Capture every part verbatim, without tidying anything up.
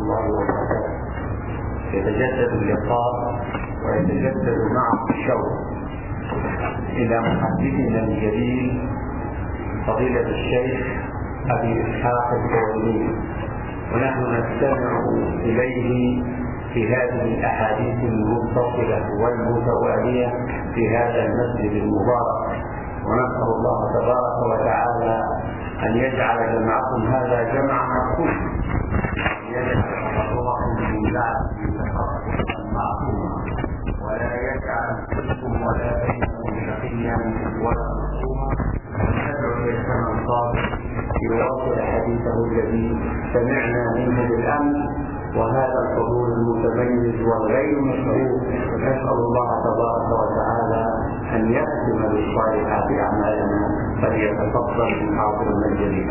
الله وبركاته. يتجدد اللقاء ويتجدد معه الشوق إلى محدثنا الجليل فضيلة الشيخ أبي إسحاق الحويني، ونحن نستمع إليه في هذه الأحاديث المتصلة والمتوالية في هذا المسجد المبارك، ونسأل الله تبارك وتعالى أن يجعل جمعكم هذا جمع مرحوم، يجعل تفرقكم من بعد تفرقا معصوما، ولا يجعل فيكم ولا بينكم شقيا ولا مخصوما. وندعو شيخنا الصالح يواصل حديثه الذي سمعنا منه بالأمس، وهذا الحضور المتميز والغير مشروع. نسأل الله تبارك وتعالى أن يختم بالصالحات أعمالنا، فليتفضل من حاضرنا الجليل.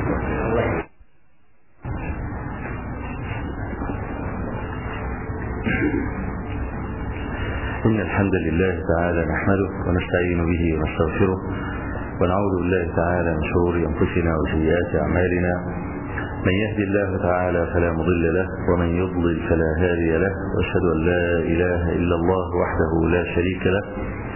إن الحمد لله تعالى نحمده ونستعين به ونستغفره، ونعوذ بالله تعالى من شرور أنفسنا وسيئات أعمالنا. من يهدي الله تعالى فلا مضل له، ومن يضلل فلا هادي له، وأشهد أن لا إله إلا الله وحده لا شريك له،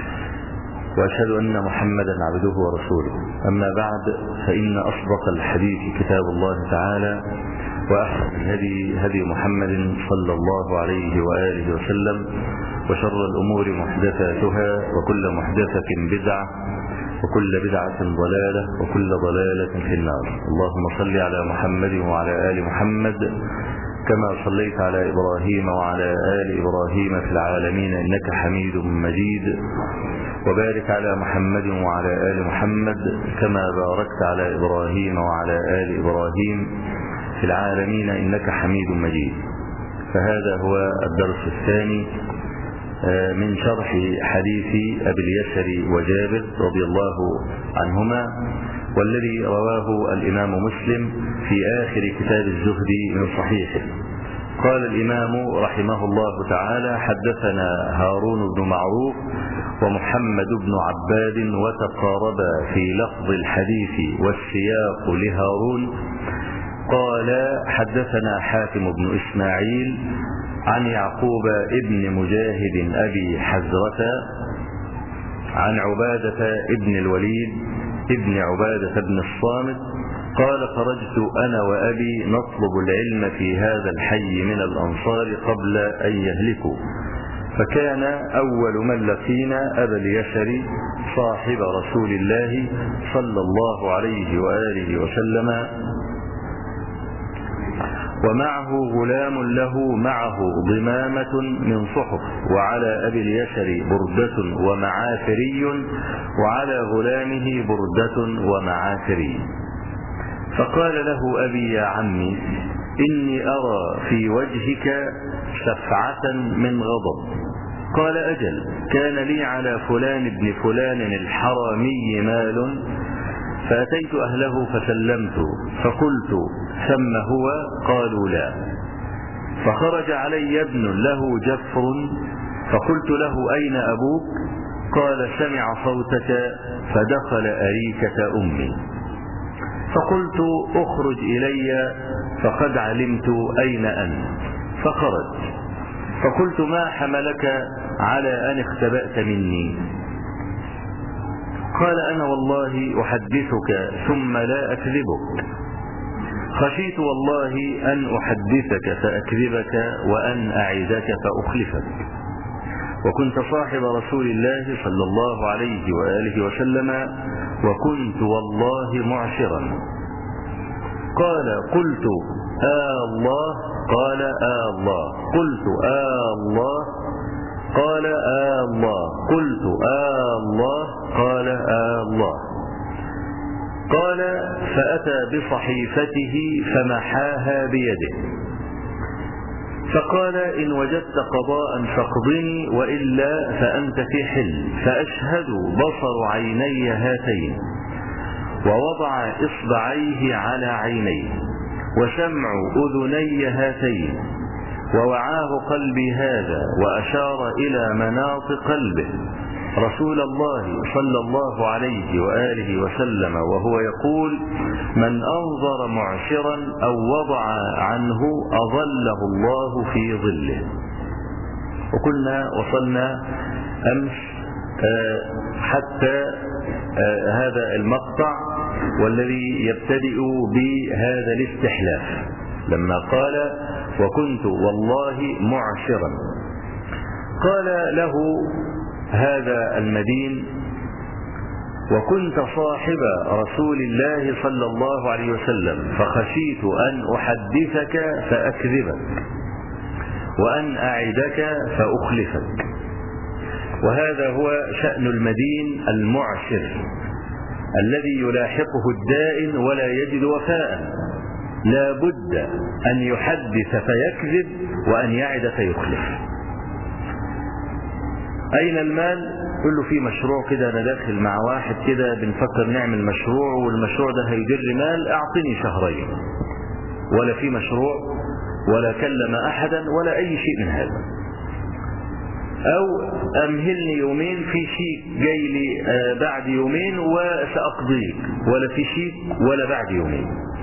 وأشهد أن محمدا عبده ورسوله. أما بعد، فإن أصدق الحديث كتاب الله تعالى، وأحسن الهدي هدي محمد صلى الله عليه وآله وسلم، وشر الأمور محدثاتها، وكل محدثة بدعة، وكل بدعة ضلالة، وكل ضلالة في النار. اللهم صل على محمد وعلى آل محمد كما صليت على إبراهيم وعلى آل إبراهيم في العالمين إنك حميد مجيد، وبارك على محمد وعلى آل محمد كما باركت على إبراهيم وعلى آل إبراهيم في العالمين إنك حميد مجيد. فهذا هو الدرس الثاني من شرح حديث أبي اليسر وجابر رضي الله عنهما، والذي رواه الإمام مسلم في آخر كتاب الزهد من صحيحه. قال الإمام رحمه الله تعالى: حدثنا هارون بن معروف ومحمد بن عباد، وتقاربا في لفظ الحديث والسياق لهارون. قال: حدثنا حاتم بن إسماعيل عن يعقوب ابن مجاهد أبي حزرة عن عبادة ابن الوليد ابن عبادة بن الصامت قال: خرجت أنا وأبي نطلب العلم في هذا الحي من الأنصار قبل أن يهلكوا، فكان أول من لقينا أبا اليسر صاحب رسول الله صلى الله عليه وآله وسلم، ومعه غلام له معه ضمامة من صحف، وعلى أبي اليسر بردة ومعافري، وعلى غلامه بردة ومعافري. فقال له أبي: يا عمي، إني أرى في وجهك سفعة من غضب. قال: أجل، كان لي على فلان ابن فلان الحرامي مال، فأتيت أهله فسلمت، فقلت: ثم هو؟ قالوا: لا. فخرج علي ابن له جفر، فقلت له: أين أبوك؟ قال: سمع صوتك فدخل أريكة أمي. فقلت: أخرج إلي فقد علمت أين أنت. فخرج، فقلت: ما حملك على أن اختبأت مني؟ قال: أنا والله أحدثك ثم لا أكذبك، خشيت والله أن أحدثك فأكذبك، وأن أعدك فأخلفك، وكنت صاحب رسول الله صلى الله عليه وآله وسلم، وكنت والله معشرا. قال: قلت: آه الله. قال: آه الله. قلت: آه الله. قال: آه الله. قلت: آه الله. قال: آه الله. قال: فأتى بصحيفته فمحاها بيده، فقال: إن وجدت قضاء فاقضني، وإلا فأنت في حل. فأشهد بصر عيني هاتين، ووضع إصبعيه على عينيه، وسمع أذني هاتين، ووعاه قلبي هذا، وأشار إلى مناط قلبه، رسول الله صلى الله عليه وآله وسلم وهو يقول: من أنظر معشرا أو وضع عنه أظله الله في ظله. وكنا وصلنا أمس حتى هذا المقطع والذي يبتدئ بهذا الاستحلاف لما قال: وكنت والله معشرا. قال له هذا المدين: وكنت صاحب رسول الله صلى الله عليه وسلم فخشيت أن أحدثك فأكذبك وأن أعدك فأخلفك. وهذا هو شأن المدين المعشر الذي يلاحقه الدائن ولا يجد وفاء، لا بد أن يحدث فيكذب وأن يعد فيخلف. أين المال؟ قل له في مشروع كده، أنا داخل مع واحد كده بنفكر نعمل مشروع والمشروع ده هيدر مال، أعطني شهرين. ولا في مشروع ولا كلم أحدا ولا أي شيء من هذا. أو أمهلني يومين، في شيء جاي لي بعد يومين وسأقضيك، ولا في شيء ولا بعد يومين.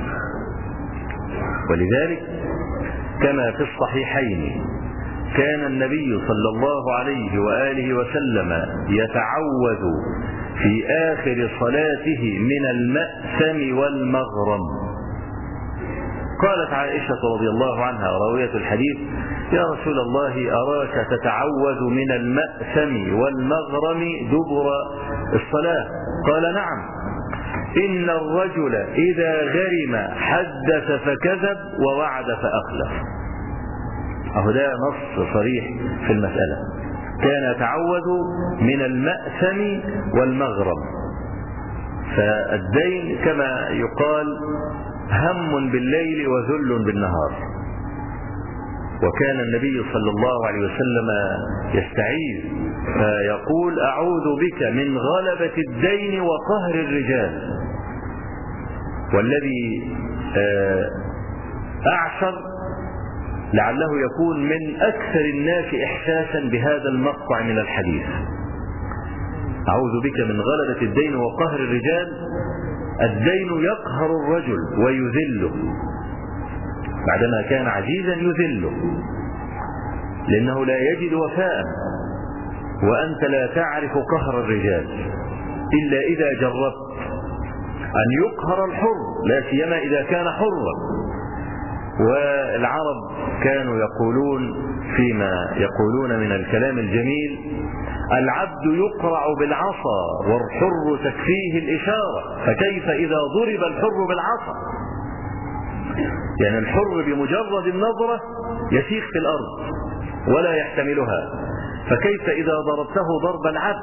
ولذلك كما في الصحيحين كان النبي صلى الله عليه وآله وسلم يتعوذ في آخر صلاته من المأثم والمغرم. قالت عائشة رضي الله عنها راوية الحديث: يا رسول الله أراك تتعوذ من المأثم والمغرم دبر الصلاة. قال: نعم، إن الرجل إذا غرم حدث فكذب ووعد فأخلف. أهو ده نص صريح في المسألة. كان يتعوذ من المأثم والمغرم. فالدين كما يقال هم بالليل وذل بالنهار. وكان النبي صلى الله عليه وسلم يستعيذ فيقول: أعوذ بك من غلبة الدين وقهر الرجال. والذي أعشر لعله يكون من أكثر الناس إحساسا بهذا المقطع من الحديث: أعوذ بك من غلبة الدين وقهر الرجال. الدين يقهر الرجل ويذله، بعدما كان عزيزا يذله، لأنه لا يجد وفاء. وأنت لا تعرف قهر الرجال إلا إذا جربت أن يقهر الحر، لا سيما إذا كان حرا. والعرب كانوا يقولون فيما يقولون من الكلام الجميل: العبد يقرع بالعصا والحر تكفيه الإشارة، فكيف إذا ضرب الحر بالعصا؟ يعني الحر بمجرد النظرة يسيخ في الأرض ولا يحتملها، فكيف إذا ضربته ضرب العبد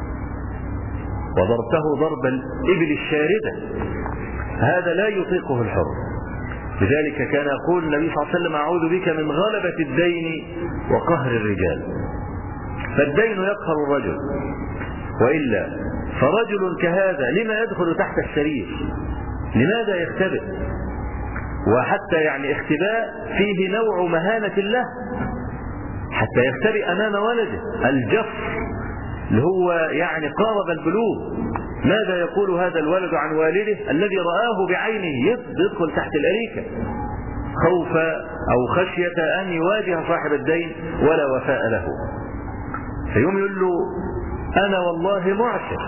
وضربته ضرب الإبل الشاردة؟ هذا لا يطيقه الحر. لذلك كان يقول النبي صلى الله عليه وسلم: أعوذ بك من غلبة الدين وقهر الرجال. فالدين يقهر الرجل، وإلا فرجل كهذا لما يدخل تحت السرير؟ لماذا يختبئ؟ وحتى يعني اختباء فيه نوع مهانة له، حتى يختبئ أمام ولده الجفر اللي هو يعني قارب البلوغ. ماذا يقول هذا الولد عن والده الذي رآه بعينه يدخل تحت الأريكة خوف أو خشية أن يواجه صاحب الدين ولا وفاء له؟ فيوم يقول له: أنا والله معشر،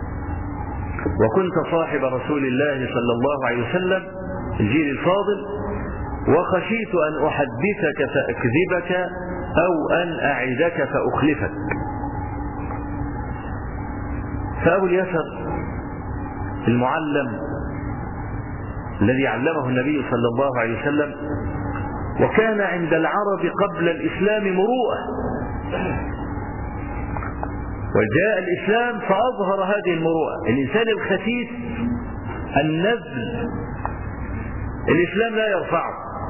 وكنت صاحب رسول الله صلى الله عليه وسلم الجيل الفاضل، وخشيت أن أحدثك فأكذبك أو أن أعدك فأخلفك. فأبو اليسر المعلم الذي علمه النبي صلى الله عليه وسلم، وكان عند العرب قبل الإسلام مروءة، وجاء الإسلام فأظهر هذه المروءة. الإنسان الخسيس النزل الإسلام لا يرفعه،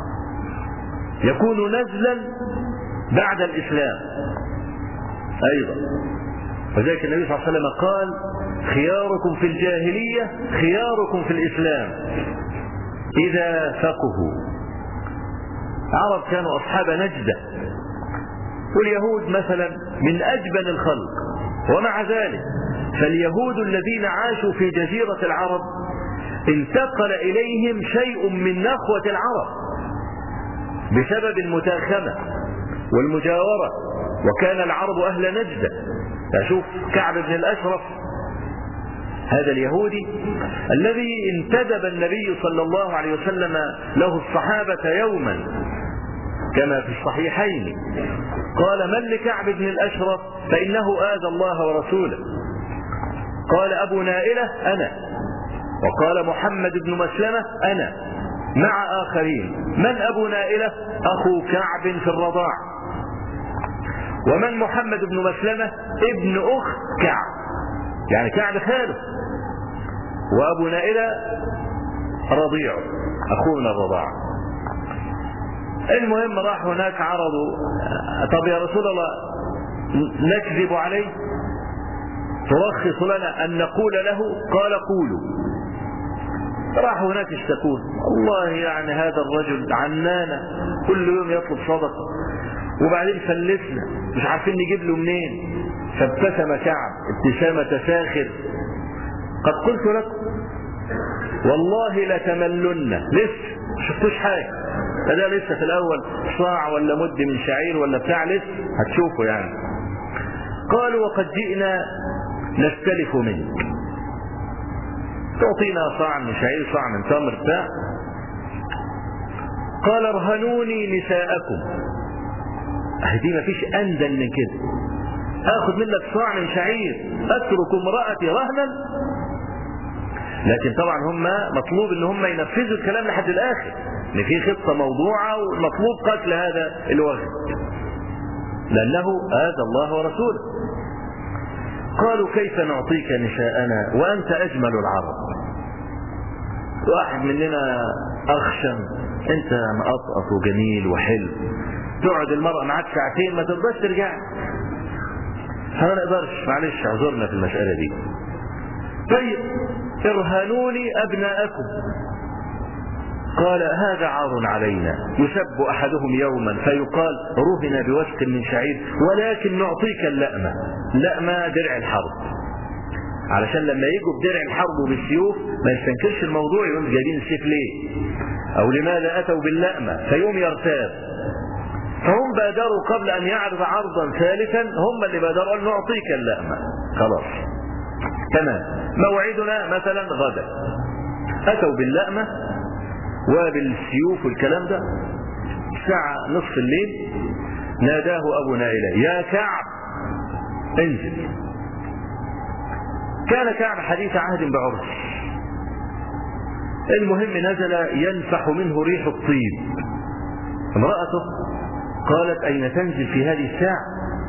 يكون نزلا بعد الإسلام أيضا. وذلك النبي صلى الله عليه وسلم قال: خياركم في الجاهلية خياركم في الإسلام إذا فقهوا. العرب كانوا أصحاب نجدة، واليهود مثلا من أجبن الخلق، ومع ذلك فاليهود الذين عاشوا في جزيرة العرب انتقل إليهم شيء من نخوة العرب بسبب المتاخمة والمجاورة، وكان العرب أهل نجدة. أشوف كعب بن الأشرف هذا اليهودي الذي انتدب النبي صلى الله عليه وسلم له الصحابة يوما كما في الصحيحين، قال: من لكعب بن الأشرف فإنه آذى الله ورسوله. قال أبو نائلة: أنا. وقال محمد بن مسلمة: أنا، مع آخرين. من أبو نائلة؟ أخو كعب في الرضاع. ومن محمد بن مسلمة؟ ابن أخت كعب، يعني كعب خاله. وأبو نائلة رضيعه، أخوه من الرضاعة. المهم راح هناك عرضوا: طب يا رسول الله نكذب عليه؟ ترخص لنا أن نقول له؟ قال: قولوا. راح هناك اشتكوه: والله يعني هذا الرجل عنانا، كل يوم يطلب صدقة، وبعدين فلسنا مش عارفين نجيب له منين. فابتسم كعب ابتسامة ساخر: قد قلت لكم والله لتملن. لسه شفتوش حاجة، ده لسه في الأول صاع ولا مد من شعير ولا بتاع، لسه هتشوفوا يعني. قالوا: وقد جئنا نستلف منك، تعطينا صاع من شعير، صاع من تمر بتاع. قال: ارهنوني نساءكم. دي ما فيش أندل من كده، اخذ منك صاع من شعير اترك امرأتي رهنا. لكن طبعا هم مطلوب ان هم ينفذوا الكلام لحد الاخر، ان في خطة موضوعة ومطلوب قتل هذا الوغد لانه آذى الله ورسوله. قالوا: كيف نعطيك نساءنا وانت اجمل العرب؟ واحد مننا اخشن، انت مقطقط وجميل وحلو، تقعد المرأة معاك ساعتين ما تقدرش ترجع. فما نقدرش، معلش اعذرنا في المسألة دي. طيب ارهنوني ابناءكم. قال: هذا عار علينا، يسب احدهم يوما فيقال رهن بوسق من شعير، ولكن نعطيك اللأمة. لأمة درع الحرب، علشان لما يجوا بدرع الحرب وبالسيوف ما يستنكرش الموضوع، يقول جايبين السيف ليه او لماذا اتوا باللأمة، فيوم يرتاب. فهم بادروا قبل ان يعرض عرضا ثالثا، هم اللي بادروا ان نعطيك اللأمة. خلاص تمام، موعدنا مثلا غدا. اتوا باللأمة وبالسيوف والكلام ده. الساعة نصف الليل ناداه ابو نائلة: يا كعب انزل. كان كعب حديث عهد بعرس. المهم نزل ينفح منه ريح الطيب. امرأته قالت: أين تنزل في هذه الساعة؟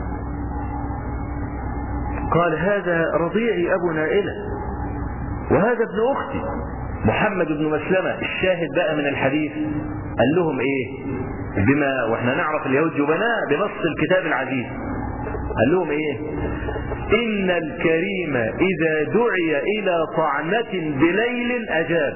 قال: هذا رضيعي أبو نائلة، وهذا ابن أختي محمد بن مسلمة. الشاهد بقى من الحديث قال لهم إيه؟ بما وإحنا نعرف اليهود جبناء بنص الكتاب العزيز. قال لهم إيه؟ إن الكريم إذا دعي إلى طعنة بليل أجاب.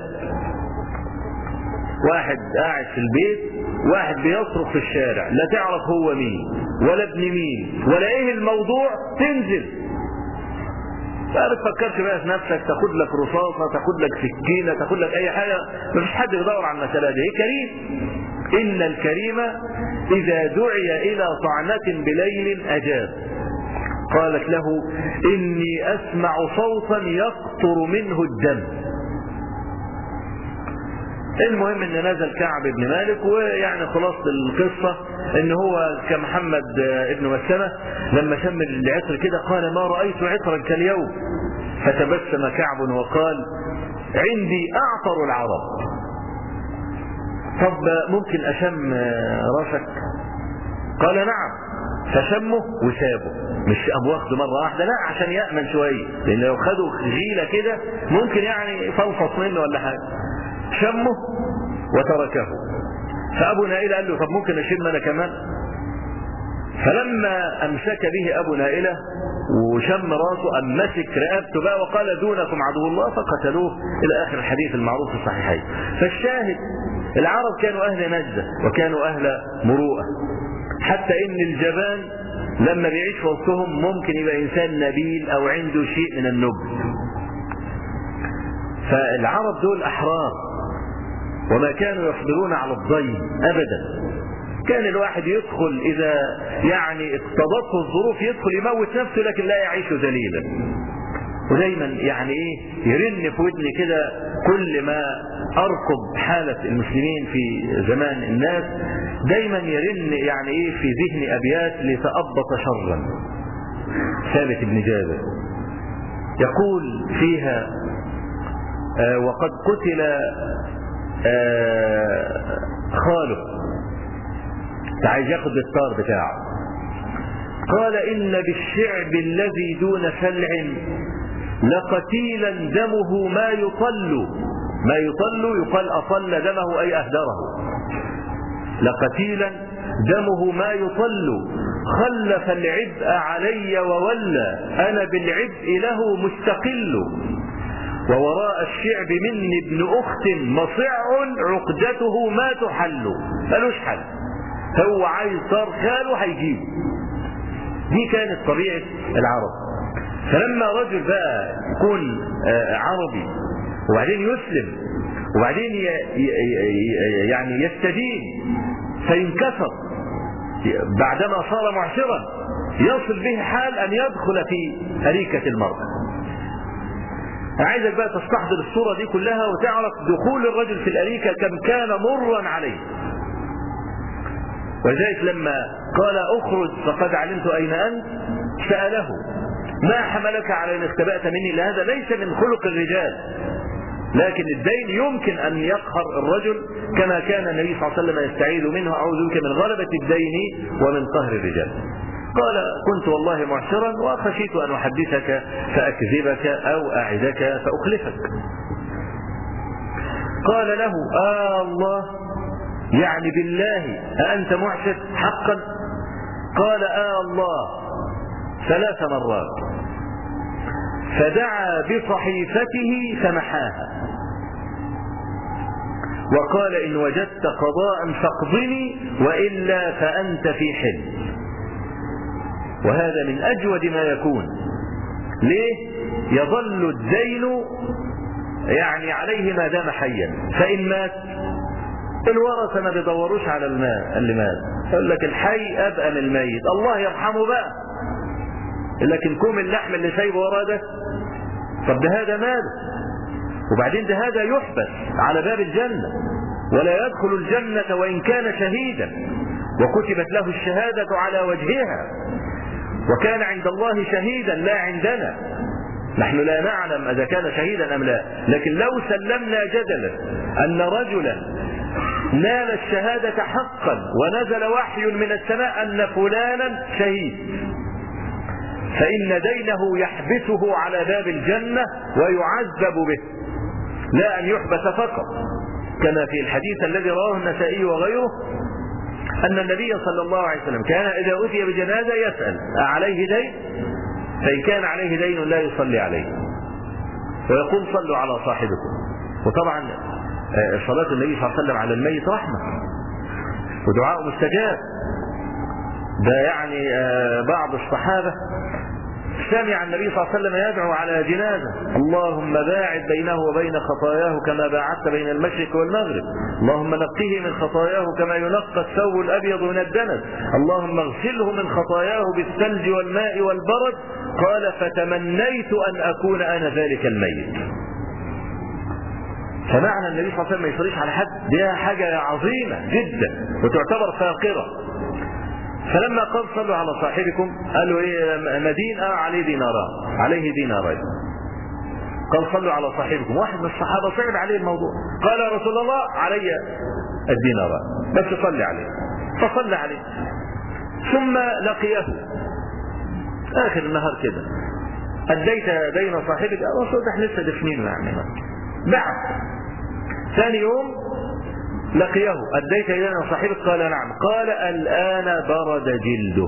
واحد قاعد في البيت، واحد بيصرخ في الشارع، لا تعرف هو مين ولا ابن مين ولا ايه الموضوع، تنزل. ما بتفكرش بقى في نفسك تاخد لك رصاصة، تاخد لك سكينة، تاخد لك اي حاجة، مفيش حد يدور على المسألة دي. ايه كريم؟ إن الكريم إذا دعي إلى طعنة بليل أجاب. قالت له: إني أسمع صوتا يقطر منه الدم. المهم ان نزل كعب بن مالك، ويعني خلاصة القصة ان هو كمحمد ابن مسلمة لما شم العطر كده قال: ما رأيت عطرا كاليوم. فتبسم كعب وقال: عندي اعطر العرب. طب ممكن اشم راسك؟ قال: نعم. فشمه وسابه، مش ابو واخده مرة واحدة، لا، عشان يأمن شوية، لان لو خدوا غيلة كده ممكن يعني فلفص منه ولا حاجة. شمه وتركه. فأبو نائلة قال له: طب ممكن أشم أنا كمان؟ فلما أمسك به أبو نائلة وشم راسه أمسك رقبته بقى وقال: دونكم عدو الله، فقتلوه، إلى آخر الحديث المعروف في الصحيحين. فالشاهد العرب كانوا أهل نجدة وكانوا أهل مروءة، حتى إن الجبان لما بيعيش في وسطهم ممكن يبقى إنسان نبيل أو عنده شيء من النبل. فالعرب دول أحرار وما كانوا يصبرون على الضيم أبدا. كان الواحد يدخل إذا يعني اقتضته الظروف يدخل يموت نفسه لكن لا يعيش ذليلا. ودايما يعني ايه يرن في ودني كده كل ما ارقب حالة المسلمين في زمان الناس، دايما يرن يعني ايه في ذهني ابيات لتأبط شرا. ثابت بن جابر يقول فيها آه وقد قتل آه خاله، عايز ياخد الطار بتاعه، قال إن بالشعب الذي دون سلع لقتيلا دمه ما يطل. ما يطل يقال أطل دمه أي أهدره. لقتيلا دمه ما يطل خلف العبء علي وولى أنا بالعبء له مستقل. ووراء الشعب مني ابن أخت مصع عقدته ما تحل. ملوش حل، هو عايز صار خاله هيجيبه. دي كانت طبيعة العرب. فلما رجل بقى يكون عربي وبعدين يسلم وبعدين يعني يستدين فينكسر بعدما صار معشرا، يصل به حال أن يدخل في أريكة المرأة. عايزك بقى تستحضر الصورة دي كلها وتعرف دخول الرجل في الأريكة كم كان مرا عليه. ولذلك لما قال اخرج فقد علمت اين انت سأله ما حملك على ان اختبأت مني؟ لهذا ليس من خلق الرجال، لكن الدين يمكن ان يقهر الرجل كما كان النبي صلى الله عليه وسلم يستعيذ منه اعوذ بك من غلبة الدين ومن قهر الرجال. قال كنت والله معشرا وخشيت ان احدثك فاكذبك او اعدك فاخلفك. قال له آه الله يعني بالله أأنت معشر حقا؟ قال آه الله ثلاث مرات، فدعا بصحيفته فمحاها وقال إن وجدت قضاء فاقضني وإلا فأنت في حل. وهذا من أجود ما يكون. ليه؟ يظل الدين يعني عليه ما دام حيا، فإن مات الورثة ما بيدوروش على المال اللي مات، يقول لك الحي أبقى من الميت الله يرحمه بقى، لكن كوم اللحم اللي سايبه وراه ده طب ده هذا ماله. وبعدين ده هذا يحبس على باب الجنة ولا يدخل الجنة وإن كان شهيدا، وكتبت له الشهادة على وجهها وكان عند الله شهيدا لا عندنا. نحن لا نعلم إذا كان شهيدا أم لا، لكن لو سلمنا جدلا أن رجلا نال الشهادة حقا ونزل وحي من السماء أن فلانا شهيد، فإن دينه يحبسه على باب الجنة ويعذب به، لا أن يحبس فقط، كما في الحديث الذي رواه النسائي وغيره أن النبي صلى الله عليه وسلم كان إذا أتي بجنازة يسأل أعليه دين؟ فإن كان عليه دين لا يصلي عليه ويقول صلوا على صاحبكم. وطبعا صلاة النبي صلى الله عليه وسلم على الميت رحمة ودعاء مستجاب. ده يعني بعض الصحابة سمع النبي صلى الله عليه وسلم يدعو على جنازة اللهم باعد بينه وبين خطاياه كما باعدت بين المشرق والمغرب، اللهم نقه من خطاياه كما ينقى الثوب الأبيض من الدنس، اللهم اغسله من خطاياه بالثلج والماء والبرد. قال فتمنيت أن أكون أنا ذلك الميت. فمعنى النبي صلى الله عليه وسلم ما يصليش على حد دي حاجة عظيمة جدا وتعتبر فاقرة. فلما قال صلوا على صاحبكم قالوا ايه مدين اه عليه ديناران عليه دينارين. قال صلوا على صاحبكم، واحد من الصحابة صعب عليه الموضوع قال يا رسول الله علي الديناران بس صلي عليه، فصلى عليه ثم لقيه اخر النهار كده اديت دين صاحبك يا رسول ده لسه دفنينه يعني بعد. ثاني يوم لقيه أديت إلينا صاحبك؟ قال نعم. قال الآن برد جلده.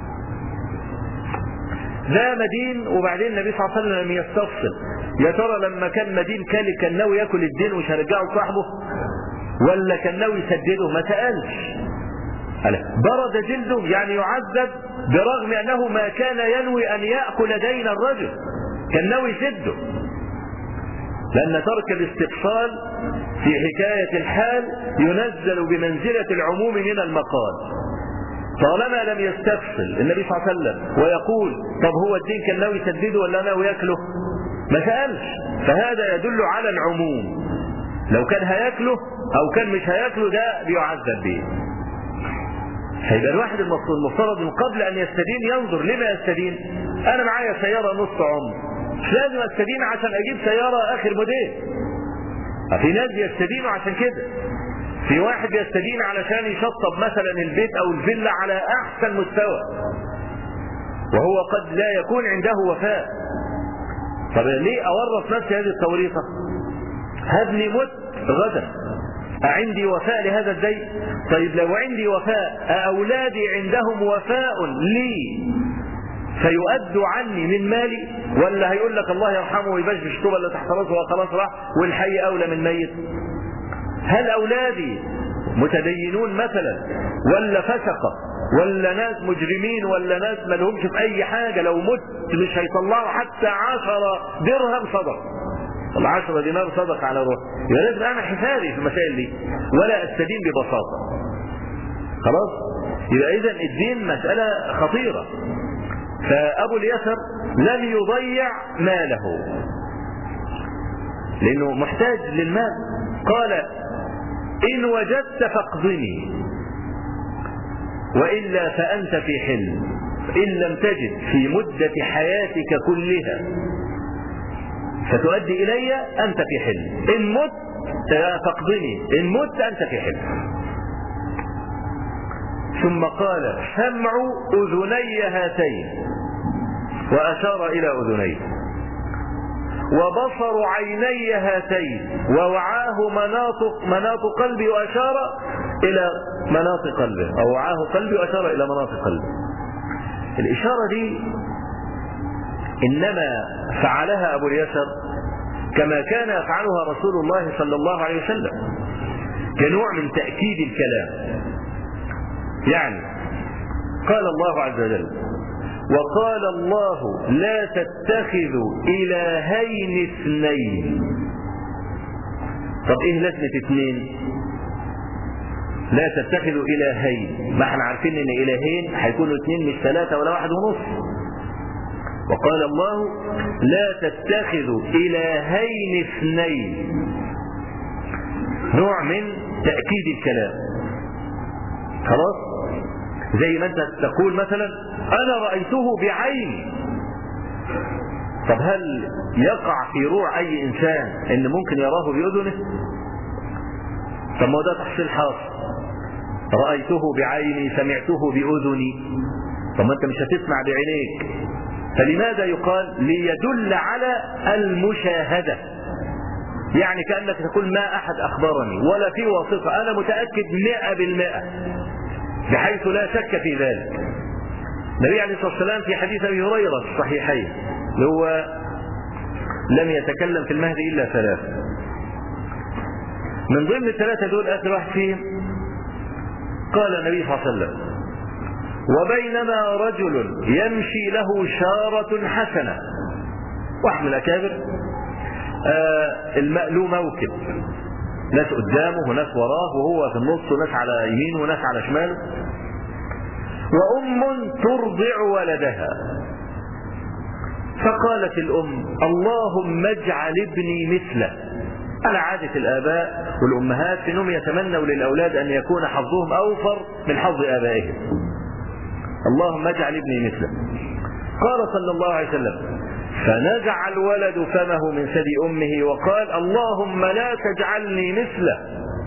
لا مدين وبعدين النبي صلى الله عليه وسلم لم يستفصل يا ترى لما كان مدين كان كان ناوي ياكل الدين ومش هيرجعه لصاحبه ولا كان ناوي يسدده؟ ما سألش. برد جلده يعني يعذب برغم أنه ما كان ينوي أن يأكل دين الرجل، كان ناوي يسده، لأن ترك الاستقصال في حكاية الحال ينزل بمنزلة العموم من المقال. طالما لم يستفصل النبي صلى الله عليه وسلم ويقول طب هو الدين كان ناوي يسدده ولا ناوي ياكله، ما سألش، فهذا يدل على العموم. لو كان هياكله او كان مش هياكله ده بيعذب به. هيبقى الواحد المفترض من قبل ان يستدين ينظر لما يستدين. انا معايا سيارة نص عمر، مش لازم استدين عشان اجيب سيارة اخر موديل. في ناس بيستدينوا عشان كده. في واحد بيستدين علشان يشطب مثلا البيت او الفيلا على احسن مستوى، وهو قد لا يكون عنده وفاء. طب ليه اورط نفسي هذه التوريطة؟ هبني مت غدا، أعندي وفاء لهذا الدين؟ طيب لو عندي وفاء، أولادي عندهم وفاء لي فيؤدوا عني من مالي، ولا هيقول لك الله يرحمه ويبشبش طوبة اللي تحت راسه وخلاص راح والحي أولى من ميت؟ هل أولادي متدينون مثلا ولا فسقة ولا ناس مجرمين ولا ناس ما لهمش في أي حاجة؟ لو مت مش هيطلعوا حتى عشرة درهم صدق، العشرة دينار صدق على روح. يبقى لازم اعمل حسابي في المسائل دي ولا استدين ببساطة. خلاص؟ يبقى اذا الدين مسألة خطيرة. فابو اليسر لم يضيع ماله لانه محتاج للمال. قال ان وجدت فاقضني والا فانت في حل، ان لم تجد في مدة حياتك كلها فتؤدي إلي أنت في حل، إن مت فاقضني، إن مت أنت في حل. ثم قال سمع أذني هاتين، وأشار إلى أذنيه، وبصر عيني هاتين، ووعاه مناط مناط قلبي، وأشار إلى مناط قلبه، أو وعاه قلبي وأشار إلى مناط قلبه. الإشارة دي إنما فعلها أبو اليسر كما كان يفعلها رسول الله صلى الله عليه وسلم، كنوع من تأكيد الكلام. يعني قال الله عز وجل وقال الله لا تتخذوا إلهين اثنين. طب إيه لازمة اثنين؟ لا تتخذوا إلهين، ما احنا عارفين إن إلهين هيكونوا اثنين مش ثلاثة ولا واحد ونص. وقال الله لا تتخذوا إلهين اثنين، نوع من تأكيد الكلام. خلاص؟ زي ما انت تقول مثلا انا رأيته بعيني. طب هل يقع في روع اي انسان ان ممكن يراه بأذنه؟ طب ما ده تحصيل حاصل، رأيته بعيني سمعته بأذني. طب ما انت مش هتسمع بعينيك، فلماذا يقال ليدل على المشاهدة؟ يعني كأنك تقول ما أحد أخبرني ولا في واسطة، أنا متأكد مئة بالمئة بحيث لا شك في ذلك. النبي عليه الصلاة والسلام في حديث أبي هريرة في الصحيحين اللي هو لم يتكلم في المهد إلا ثلاث، من ضمن الثلاثة دول آخر واحد فيهم قال النبي صلى الله عليه وسلم وبينما رجل يمشي له شارة حسنة، واحد من الأكابر آه المألو موكب، ناس قدامه وناس وراه وهو في النص وناس على يمينه وناس على شماله، وأم ترضع ولدها، فقالت الأم اللهم اجعل ابني مثله. على عادة الآباء والأمهات إنهم يتمنوا للأولاد أن يكون حظهم أوفر من حظ آبائهم. اللهم اجعل ابني مثله. قال صلى الله عليه وسلم فنزع الولد فمه من ثدي أمه وقال اللهم لا تجعلني مثله،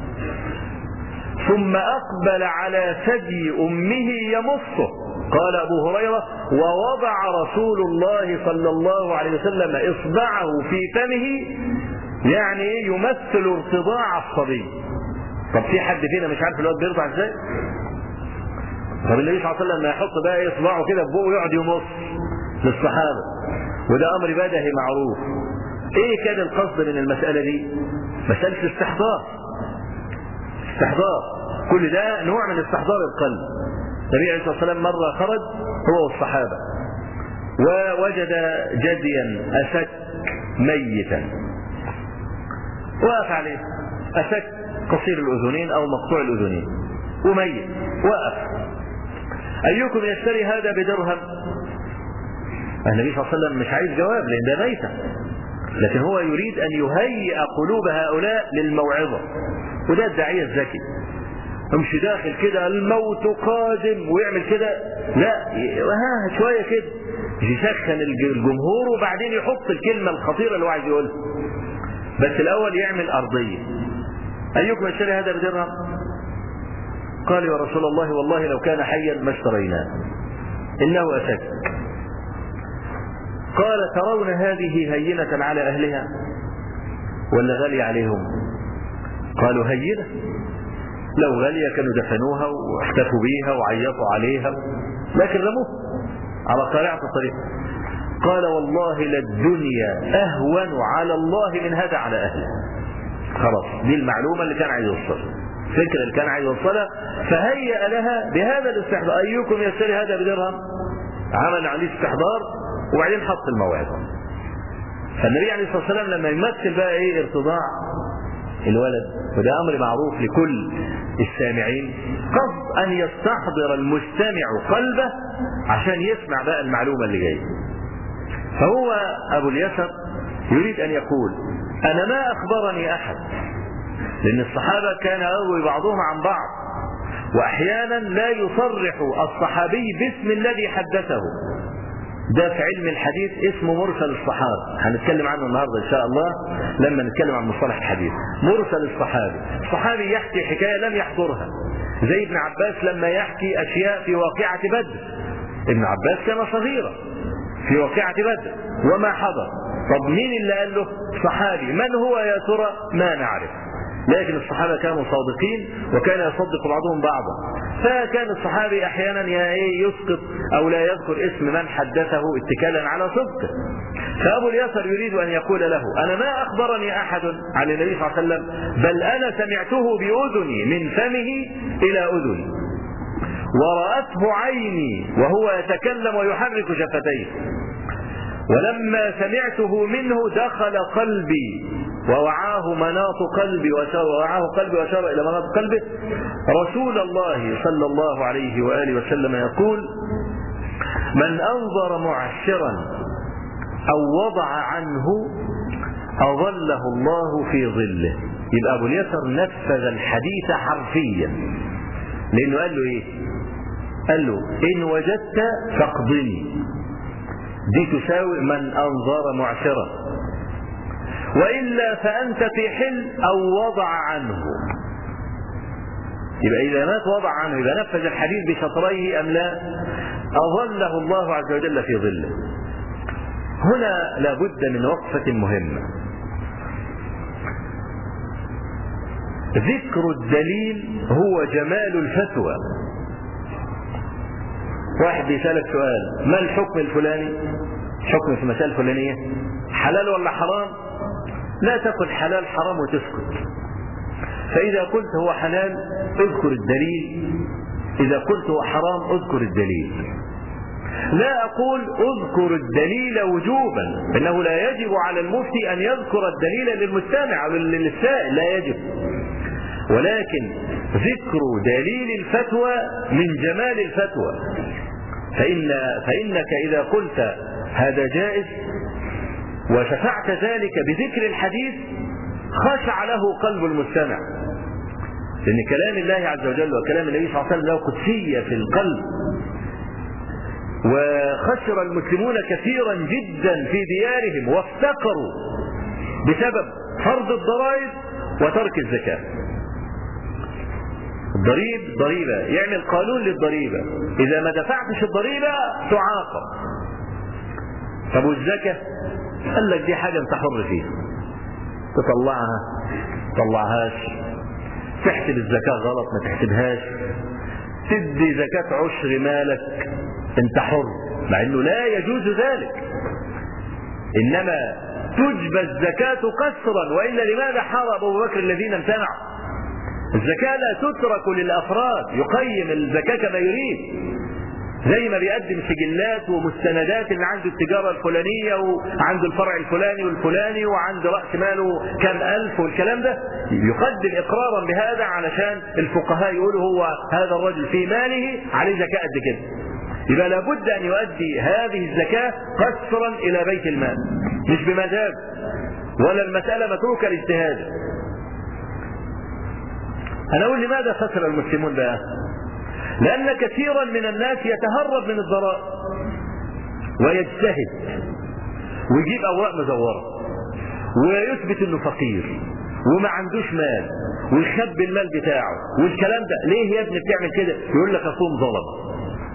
ثم أقبل على ثدي أمه يمصه. قال أبو هريرة ووضع رسول الله صلى الله عليه وسلم إصبعه في فمه، يعني يمثل ارتضاع الصبي. طب في حد فينا مش عارف الواد بيرضع ازاي؟ طب النبي صلى الله عليه وسلم ما يحط بقى اصبعه كده في بقه ويقعد يمص للصحابه، وده امر بدهي معروف. ايه كان القصد من المساله دي؟ مساله استحضار. استحضار كل ده نوع من استحضار القلب. النبي عليه الصلاة والسلام مرة خرج هو والصحابة ووجد جديا أسك ميتا وقف عليه، أسك قصير الأذنين أو مقطوع الأذنين وميت، وقف: أيكم يشتري هذا بدرهم؟ النبي صلى الله عليه وسلم مش عايز جواب لأن ده ميتة، لكن هو يريد أن يهيئ قلوب هؤلاء للموعظة، وده الداعية الذكي. مش داخل كده الموت قادم ويعمل كده، لا، ها شوية كده يسخن الجمهور وبعدين يحط الكلمة الخطيرة اللي هو عايز يقولها، بس الأول يعمل أرضية. أيكم يشتري هذا بدرهم؟ قال: يا رسول الله والله لو كان حيا ما اشتريناه، إنه أشك. قال: ترون هذه هينة على أهلها ولا غالية عليهم؟ قالوا: هينة، لو غالية كانوا دفنوها واحتفوا بيها وعيطوا عليها، لكن رموها على قارعة الطريق. قال: والله للدنيا أهون على الله من هذا على أهله. خلاص، دي المعلومة اللي كان عايز يوصلها، الفكرة اللي كان عايز يوصلها، فهيأ لها بهذا الاستحضار: أيكم يشتري هذا بدرهم؟ عمل عليه استحضار وبعدين حط الموعظة. فالنبي عليه الصلاة والسلام لما يمثل بقى ايه ارتضاع الولد، وده أمر معروف لكل السامعين، قصد أن يستحضر المستمع قلبه عشان يسمع بقى المعلومة اللي جاية. فهو أبو اليسر يريد أن يقول: أنا ما أخبرني أحد، لأن الصحابة كان يروي بعضهم عن بعض، وأحيانا لا يصرح الصحابي باسم الذي حدثه. ده في علم الحديث اسمه مرسل الصحابي، هنتكلم عنه النهارده ان شاء الله لما نتكلم عن مصطلح الحديث. مرسل الصحابي، الصحابي يحكي حكايه لم يحضرها، زي ابن عباس لما يحكي اشياء في واقعه بدر. ابن عباس كان صغيرا في واقعه بدر وما حضر. طب مين اللي قال له؟ صحابي. من هو يا ترى؟ ما نعرف، لكن الصحابه كانوا صادقين وكان يصدق بعضهم بعضا. فكان الصحابي احيانا يسقط او لا يذكر اسم من حدثه اتكالا على صدقه. فابو اليسر يريد ان يقول له: انا ما اخبرني احد عن النبي صلى الله عليه وسلم، بل انا سمعته باذني من فمه الى اذني، ورأته عيني وهو يتكلم ويحرك شفتيه، ولما سمعته منه دخل قلبي ووعاه مناط قلبي ووعاه قلبي وأشار إلى مناط قلبه. رسول الله صلى الله عليه وآله وسلم يقول: من أنظر معشرا أو وضع عنه أظله الله في ظله. يبقى أبو اليسر نفذ الحديث حرفيا، لأنه قال له إيه؟ قال له: إن وجدت فاقضني، دي تساوي من أنظر معشرا، وإلا فأنت في حل أو وضع عنه. يبقى إذا مات وضع عنه، يبقى نفذ الحديث بشطريه أم لا؟ أظله الله عز وجل في ظله. هنا لابد من وقفة مهمة. ذكر الدليل هو جمال الفتوى. واحد بيسألك سؤال: ما الحكم الفلاني؟ حكم في المسألة الفلانية حلال ولا حرام؟ لا تقل حلال حرام وتسكت. فإذا قلت هو حلال اذكر الدليل، إذا قلت هو حرام اذكر الدليل. لا أقول اذكر الدليل وجوبا، إنه لا يجب على المفتي أن يذكر الدليل للمستمع أو للسائل، لا يجب، ولكن ذكر دليل الفتوى من جمال الفتوى. فإن فإنك إذا قلت هذا جائز وشفعت ذلك بذكر الحديث خشع له قلب المستمع، لأن كلام الله عز وجل وكلام النبي صلى الله عليه وسلم له قدسية في القلب. وخسر المسلمون كثيرا جدا في ديارهم وافتقروا بسبب فرض الضرائب وترك الزكاة. الضريب ضريبة، يعمل قانون للضريبة، إذا ما دفعتش الضريبة تعاقب. طب والزكاة؟ قال لك دي حاجة انت حر فيها، تطلعها تطلعهاش، تحسب الزكاة غلط ما تحسبهاش، تدي زكاة عشر مالك، انت حر، مع انه لا يجوز ذلك، انما تجبى الزكاة قسرا، وإلا لماذا حارب أبو بكر الذين امتنعوا؟ الزكاة لا تترك للأفراد، يقيم الزكاة كما يريد، زي ما بيقدم سجلات ومستندات اللي عنده التجارة الفلانية وعنده الفرع الفلاني والفلاني وعنده رأس ماله كم ألف والكلام ده، يقدم إقرارا بهذا علشان الفقهاء يقولوا هو هذا الرجل في ماله عليه زكاة قد كده. يبقى لابد أن يؤدي هذه الزكاة قسرا إلى بيت المال، مش بمزاج، ولا المسألة متروكة لاجتهاد. أنا أقول لماذا خسر المسلمون بقى؟ لأن كثيرا من الناس يتهرب من الضرائب ويجتهد ويجيب أوراق مزورة ويثبت أنه فقير وما عندوش مال ويخبي المال بتاعه والكلام ده. ليه يا ابني بتعمل كده؟ يقول لك أصوم ظلم،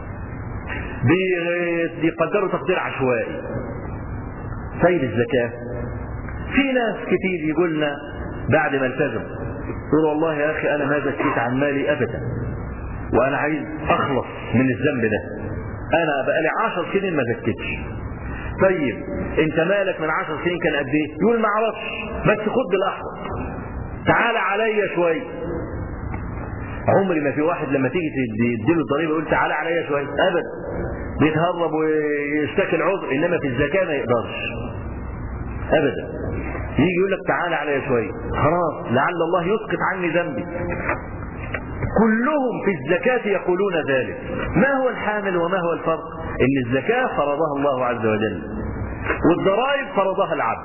بيقدروا تقدير عشوائي. طيب الزكاة، في ناس كتير يقول لنا بعد ما التزم يقول والله يا أخي أنا ما زكيت عن مالي أبدا وأنا عايز أخلص من الذنب ده، أنا بقالي عشر سنين ما زكيتش. طيب أنت مالك من عشر سنين كان قد إيه؟ يقول ما أعرفش، بس خد بالأحوط، تعال عليا شوية. عمري ما في واحد لما تيجي تديله الضريبة يقول تعال عليا شوية، أبدا، بيتهرب ويشتكي العذر. إنما في الزكاة ما يقدرش أبدا، يجي يقول لك تعال عليا شوية، خلاص لعل الله يسقط عني ذنبي. كلهم في الزكاة يقولون ذلك. ما هو الحامل وما هو الفرق؟ إن الزكاة فرضها الله عز وجل والضرائب فرضها العبد.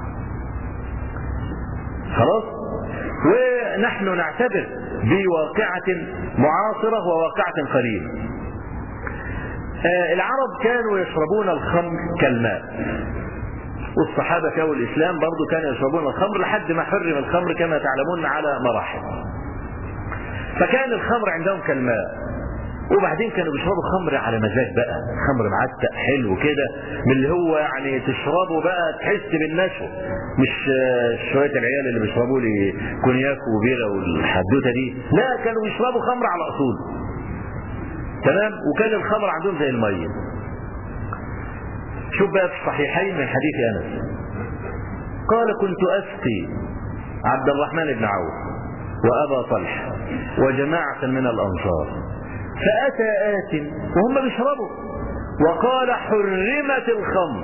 خلاص؟ ونحن نعتبر بواقعة معاصرة وواقعة قريبة. آه العرب كانوا يشربون الخمر كالماء، والصحابة في أول الإسلام برضو كانوا يشربون الخمر لحد ما حرم الخمر كما تعلمون على مراحل. فكان الخمر عندهم كالماء، وبعدين كانوا بيشربوا خمر على مزاج بقى، خمر معتق حلو كده من اللي هو يعني تشربه بقى تحس بالنشوة، مش شوية العيال اللي بيشربوا لي كونياك وبيرة والحدوتة دي، لا كانوا بيشربوا خمر على أصول. تمام. وكان الخمر عندهم زي المية. شوف بقى في الصحيحين من حديث أنس قال كنت أسقي عبد الرحمن بن عوف وأبا طلحة وجماعة من الأنصار، فأتى آت وهم بيشربوا وقال حرمت الخمر،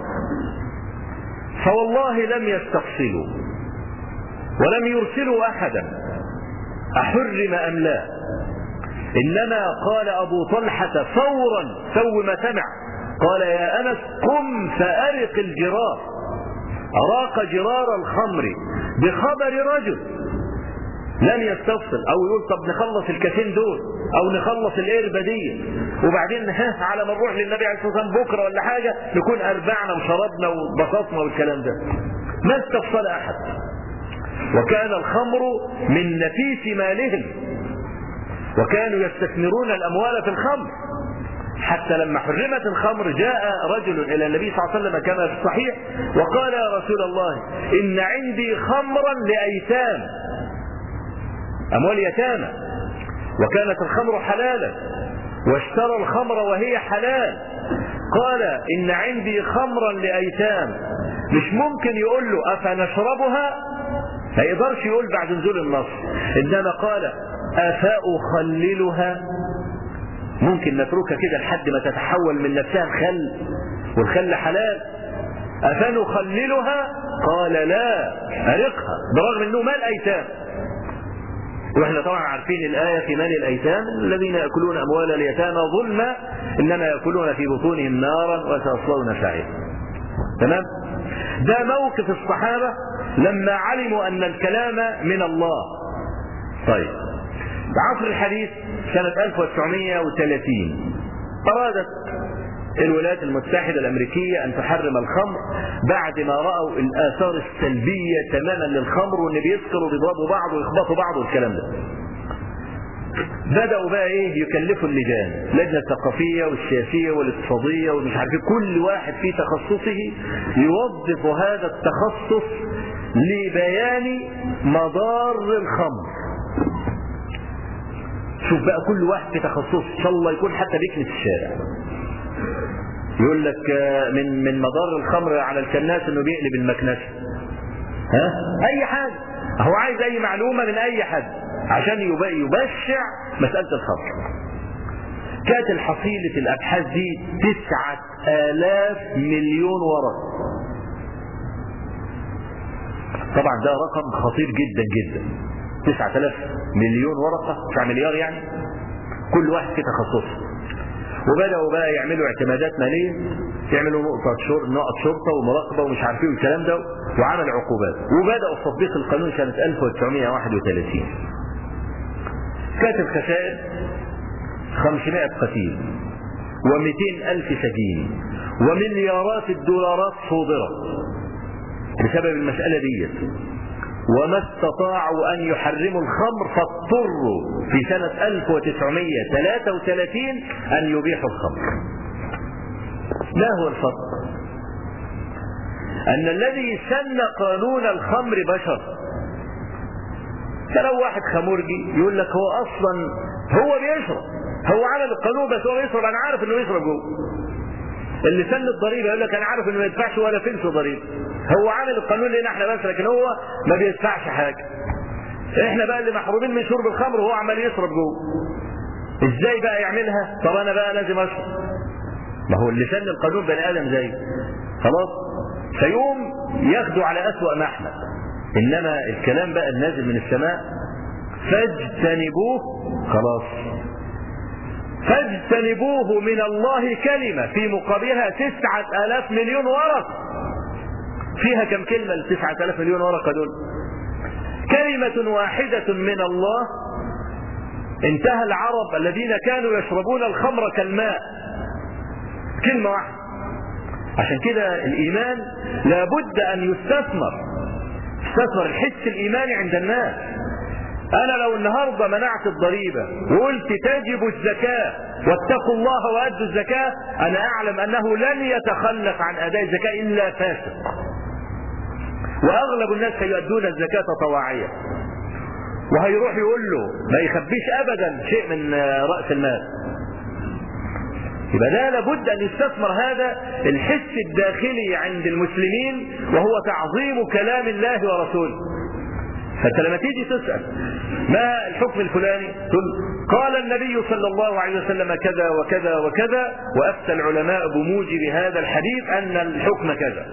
فوالله لم يستفصلوا ولم يرسلوا أحدا أحرم أم لا، إنما قال أبو طلحة فورا سو ما سمع قال يا أنس قم فأرق الجرار. أراق جرار الخمر بخبر رجل لم يستفصل، او يقول طب نخلص الكاسين دول او نخلص القربة دي وبعدين ها على ما نروح للنبي عليه الصلاة والسلام بكرة ولا حاجة نكون اربعنا وشربنا وبسطنا والكلام ده. ما استفصل احد. وكان الخمر من نفيس مالهم وكانوا يستثمرون الاموال في الخمر، حتى لما حرمت الخمر جاء رجل الى النبي صلى الله عليه وسلم كما في الصحيح وقال يا رسول الله ان عندي خمرا لايتام، أموال يتامى، وكانت الخمر حلالا واشترى الخمر وهي حلال. قال إن عندي خمرا لأيتام، مش ممكن يقول له أفنشربها، ما يقدرش يقول بعد نزول النص، إنما قال أفأخللها، ممكن نتركها كده لحد ما تتحول من نفسها الخل والخل حلال، أفنخللها؟ قال لا أرقها، برغم أنه مال أيتام. واحنا طبعا عارفين الآية في مال الأيتام الذين يأكلون أموال اليتامى ظلما إنما يأكلون في بطونهم نارا وسيصلون سعيرا. تمام؟ ده موقف الصحابة لما علموا أن الكلام من الله. طيب بعصر الحديث سنة ألف وتسعمائة وثلاثين أرادت الولايات المتحدة الأمريكية أن تحرم الخمر بعد ما رأوا الآثار السلبية تماما للخمر وأن بيسكروا وبيضربوا بعض ويخبطوا بعض والكلام ده. بدأوا بقى إيه يكلفوا اللجان، اللجنة الثقافية والسياسية والاقتصادية ومش عارف كل واحد في تخصصه يوظف هذا التخصص لبيان مضار الخمر. شوف بقى كل واحد في تخصصه، إن شاء الله يكون حتى بيكنس الشارع يقول لك من من مضار الخمر على الكناس انه بيقلب المكنسه. ها اي حاجه، هو عايز اي معلومه من اي حد عشان يبشع مسألة الخمر. كانت الحصيلة الأبحاث دي تسعة آلاف مليون ورقة. طبعا ده رقم خطير جدا جدا، تسعة آلاف مليون ورقة، تسعة مليار يعني، كل واحد في تخصصه. وبدأوا بقى يعملوا اعتمادات مالية، يعملوا نقطة شر... نقط شرطة ومراقبة ومش عارفين والكلام ده، وعمل عقوبات، وبدأوا تطبيق القانون سنة ألف وتسعمائة وواحد وثلاثين. كانت الخسائر خمسمائة قتيل ومئتين ألف سجين ومليارات الدولارات صودرت بسبب المسألة دي، وما استطاعوا أن يحرموا الخمر فاضطروا في سنة ألف وتسعمائة وثلاثة وثلاثين أن يبيحوا الخمر. ما هو الفرق؟ أن الذي سن قانون الخمر بشر. فلو واحد خمرجي يقول لك هو أصلا هو بيشرب، هو عمل القانون بس هو بيشرب، أنا عارف إنه يشرب جوه. اللي سن الضريبة يقول لك أنا عارف إنه ما يدفعش ولا فلس ضريبة، هو عامل القانون لنا احنا بس، لكن هو ما بيدفعش حاجة. احنا بقى اللي محرومين من شرب الخمر وهو عمال يشرب جوه. ازاي بقى يعملها؟ طب انا بقى لازم اشرب. ما هو اللي سن القانون بني ادم زي خلاص، فيقوم ياخدوا على اسوأ ما احنا. انما الكلام بقى النازل من السماء فاجتنبوه، خلاص فاجتنبوه من الله كلمة في مقابلها تسعة آلاف مليون ورقة. فيها كم كلمة التسعة آلاف مليون ورقة دول؟ كلمة واحدة من الله انتهى العرب الذين كانوا يشربون الخمر كالماء، كلمة واحدة. عشان كده الإيمان لابد أن يستثمر، يستثمر الحس الإيماني عند الناس. أنا لو النهاردة منعت الضريبة وقلت تجب الزكاة واتقوا الله وأدوا الزكاة، أنا أعلم أنه لن يتخلف عن أداء الزكاة إلا فاسق، وأغلب الناس سيؤدون الزكاة طواعية، وهيروح يقول له ما يخبيش أبدا شيء من رأس المال. يبقى ده لابد أن يستثمر هذا الحس الداخلي عند المسلمين، وهو تعظيم كلام الله ورسوله. فأنت لما تيجي تسأل ما الحكم الفلاني، تقول قال النبي صلى الله عليه وسلم كذا وكذا وكذا، وأفتى العلماء بموجب هذا الحديث أن الحكم كذا.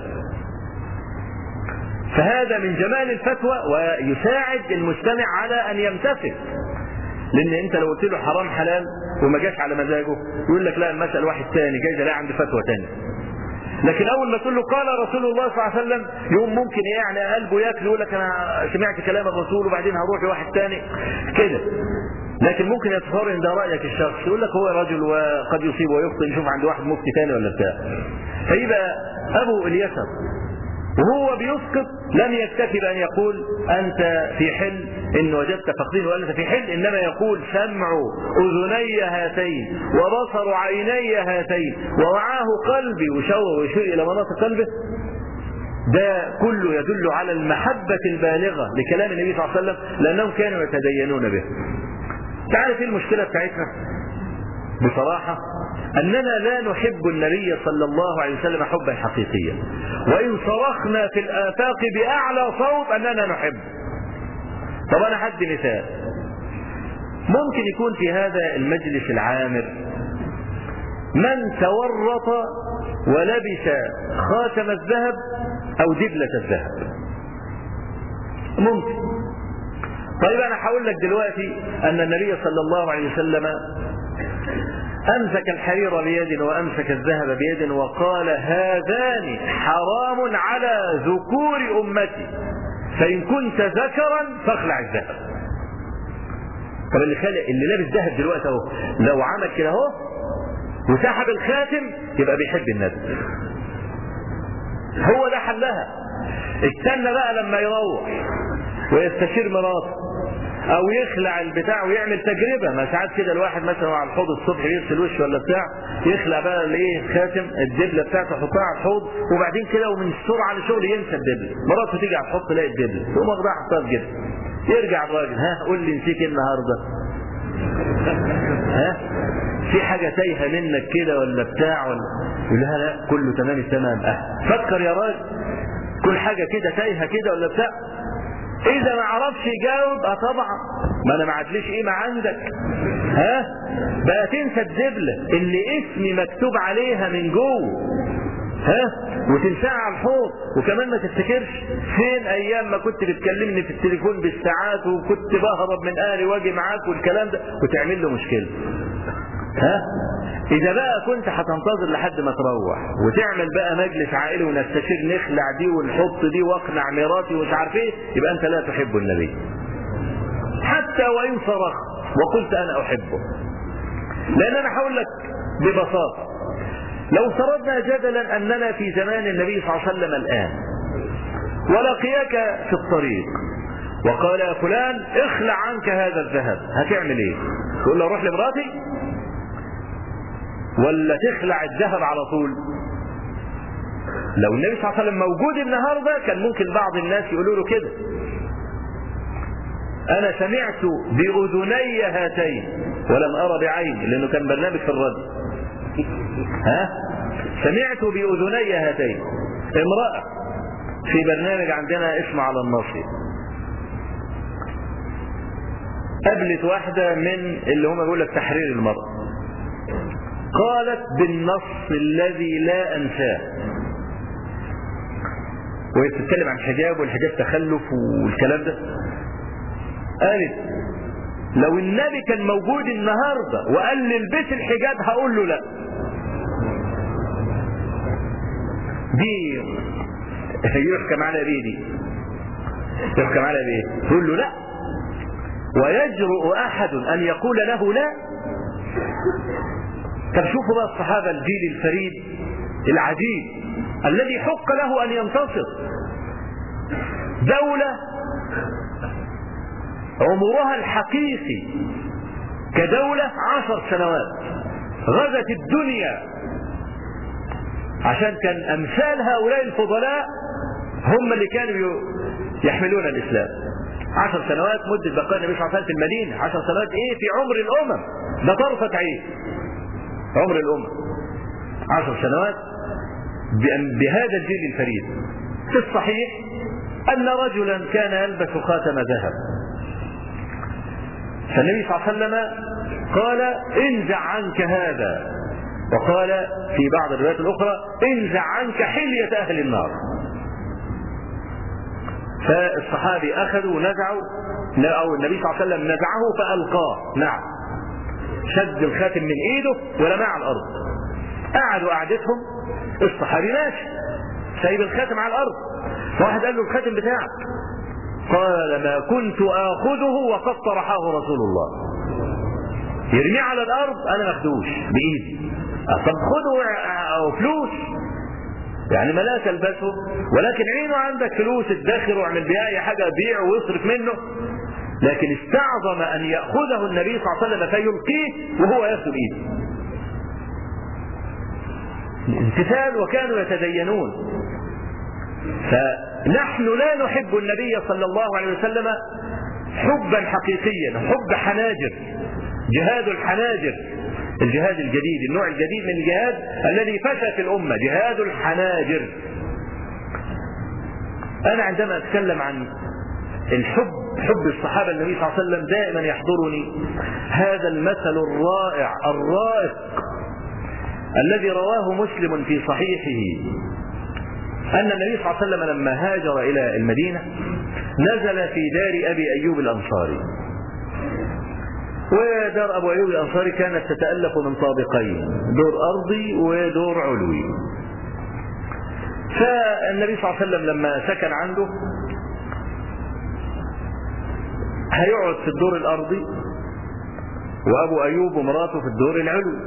فهذا من جمال الفتوى، ويساعد المستمع على أن يمتثل. لأن أنت لو قلت له حرام حلال وما جاش على مزاجه يقول لك لا، المسألة واحد تاني جايز لا عندي فتوى تاني. لكن أول ما تقول له قال رسول الله صلى الله عليه وسلم، يوم ممكن يعني قلبه ياكل يقول لك أنا سمعت كلام الرسول وبعدين هروح لواحد تاني كده. لكن ممكن يتصور ان ده رأيك الشخص، يقول لك هو رجل وقد يصيب ويخطئ، نشوف عند واحد مفتي تاني ولا بتاع. فيبقى أبو اليسر وهو بيسقط لم يكتفي بأن يقول أنت في حل إن وجدت فقدين وأنت في حل، إنما يقول سمع أذني هاتين وبصر عيني هاتين ووعاه قلبي، وشوه ويشير إلى مناطق قلبه. ده كله يدل على المحبة البالغة لكلام النبي صلى الله عليه وسلم، لأنهم كانوا يتدينون به. تعرف ايه المشكلة بتاعتنا؟ بصراحة أننا لا نحب النبي صلى الله عليه وسلم حبا حقيقيا، وإن صرخنا في الآفاق بأعلى صوت أننا نحب. طب أنا حد مثال، ممكن يكون في هذا المجلس العامر من تورط ولبس خاتم الذهب أو دبلة الذهب، ممكن. طيب أنا هقول لك دلوقتي أن النبي صلى الله عليه وسلم أمسك الحرير بيد وأمسك الذهب بيد وقال هذان حرام على ذكور أمتي، فإن كنت ذكرا فاخلع الذهب. طب اللي خلق اللي لابس ذهب دلوقتي اهو لو عمل كده اهو وسحب الخاتم يبقى بيحب النبي، هو ده حلها. استنى بقى لما يروح ويستشير مراته او يخلع البتاع ويعمل تجربه. ما ساعات كده الواحد مثلا على الحوض الصبح يغسل وشه ولا بتاع، يخلع بقى الايه خاتم الدبله بتاعته يحطها على الحوض، وبعدين كده ومن السرعه لشغل ينسى الدبله. مراته تيجي على الحوض تلاقي الدبله تقوم واخدها حطها في جيبها. يرجع الراجل ها قول لي نسيك النهارده؟ ها في حاجه تايهه منك كده ولا بتاع ولا؟ يقول لها لا كله تمام التمام. اه فكر يا راجل، كل حاجه كده تايهه كده ولا بتاع؟ اذا ما عرفش يجاوب اه طبعا ما انا ما عادليش قيمه عندك. ها بقى تنسى الدبله اللي اسمي مكتوب عليها من جوه، ها وتنساها على الحوض، وكمان ما تفتكرش فين ايام ما كنت بتكلمني في التليفون بالساعات وكنت بهرب من اهلي واجي معاك والكلام ده وتعمل له مشكله. ها اذا بقى كنت هتنتظر لحد ما تروح وتعمل بقى مجلس عائلي ونستشير نخلع دي ونحط دي واقنع مراتي ومش عارف ايه، يبقى انت لا تحب النبي حتى وان صرخت وقلت انا احبه. لان انا هقول لك ببساطه، لو فرضنا جدلا اننا في زمان النبي صلى الله عليه وسلم الان ولقيك في الطريق وقال يا فلان اخلع عنك هذا الذهب، هتعمل ايه؟ تقول له روح لمراتي ولا تخلع الذهب على طول؟ لو النبي صلى الله عليه وسلم موجود النهارده كان ممكن بعض الناس يقولوا له كده، انا سمعت باذني هاتين ولم ارى بعيني، لانه كان برنامج في الراديو. ها سمعت باذني هاتين، امراه في برنامج عندنا اسمه على الناصية قابلت واحده من اللي هم بيقول لك تحرير المرأة، قالت بالنص الذي لا انساه، وهي بتتكلم عن الحجاب والحجاب تخلف والكلام ده، قالت لو النبي كان موجود النهارده وقال لي البس الحجاب هقول له لا. دي يحكم على بيه، دي يحكم على بيه تقول له لا، ويجرؤ احد ان يقول له لا؟ طب شوفوا بقى الصحابه الجيل الفريد العجيب الذي حق له ان ينتصر، دوله عمرها الحقيقي كدولة عشر سنوات غزت الدنيا عشان كان أمثال هؤلاء الفضلاء هم اللي كانوا يحملون الإسلام. عشر سنوات مدة بقاء النبي صلى الله عليه وسلم في المدينة، عشر سنوات إيه في عمر الأمم، ده طرفة عين عمر الأمم، عشر سنوات بهذا الجيل الفريد. في الصحيح أن رجلا كان يلبس خاتم ذهب، فالنبي صلى الله عليه وسلم قال انزع عنك هذا، وقال في بعض الروايات الأخرى انزع عنك حلية أهل النار. فالصحابي أخذوا ونزعوا، أو النبي صلى الله عليه وسلم نزعه فألقاه، نعم شد الخاتم من إيده ورماه على الأرض. قعدوا قعدتهم، الصحابي ماشي سايب الخاتم على الأرض، واحد قال له الخاتم بتاعك، قال ما كنت آخذه وقد طرحه رسول الله، يرميه على الأرض أنا ما اخدوش بإيدي، طب خده فلوس يعني ما لا تلبسه، ولكن عينه عندك فلوس ادخر واعمل بيها اي حاجه، بيع ويصرف منه، لكن استعظم ان ياخذه النبي صلى الله عليه وسلم فيلقيه وهو ياخذ بايده. امتثال، وكانوا يتدينون. فنحن لا نحب النبي صلى الله عليه وسلم حبا حقيقيا، حب حناجر، جهاد الحناجر، الجهاد الجديد، النوع الجديد من الجهاد الذي فشى في الأمة، جهاد الحناجر. أنا عندما أتكلم عن الحب، حب الصحابة النبي صلى الله عليه وسلم، دائما يحضرني هذا المثل الرائع الرائق الذي رواه مسلم في صحيحه، أن النبي صلى الله عليه وسلم لما هاجر إلى المدينة نزل في دار أبي أيوب الأنصاري، ودار أبو أيوب الأنصاري كانت تتألف من طابقين، دور أرضي ودور علوي. فالنبي صلى الله عليه وسلم لما سكن عنده هيقعد في الدور الأرضي، وأبو أيوب ومراته في الدور العلوي.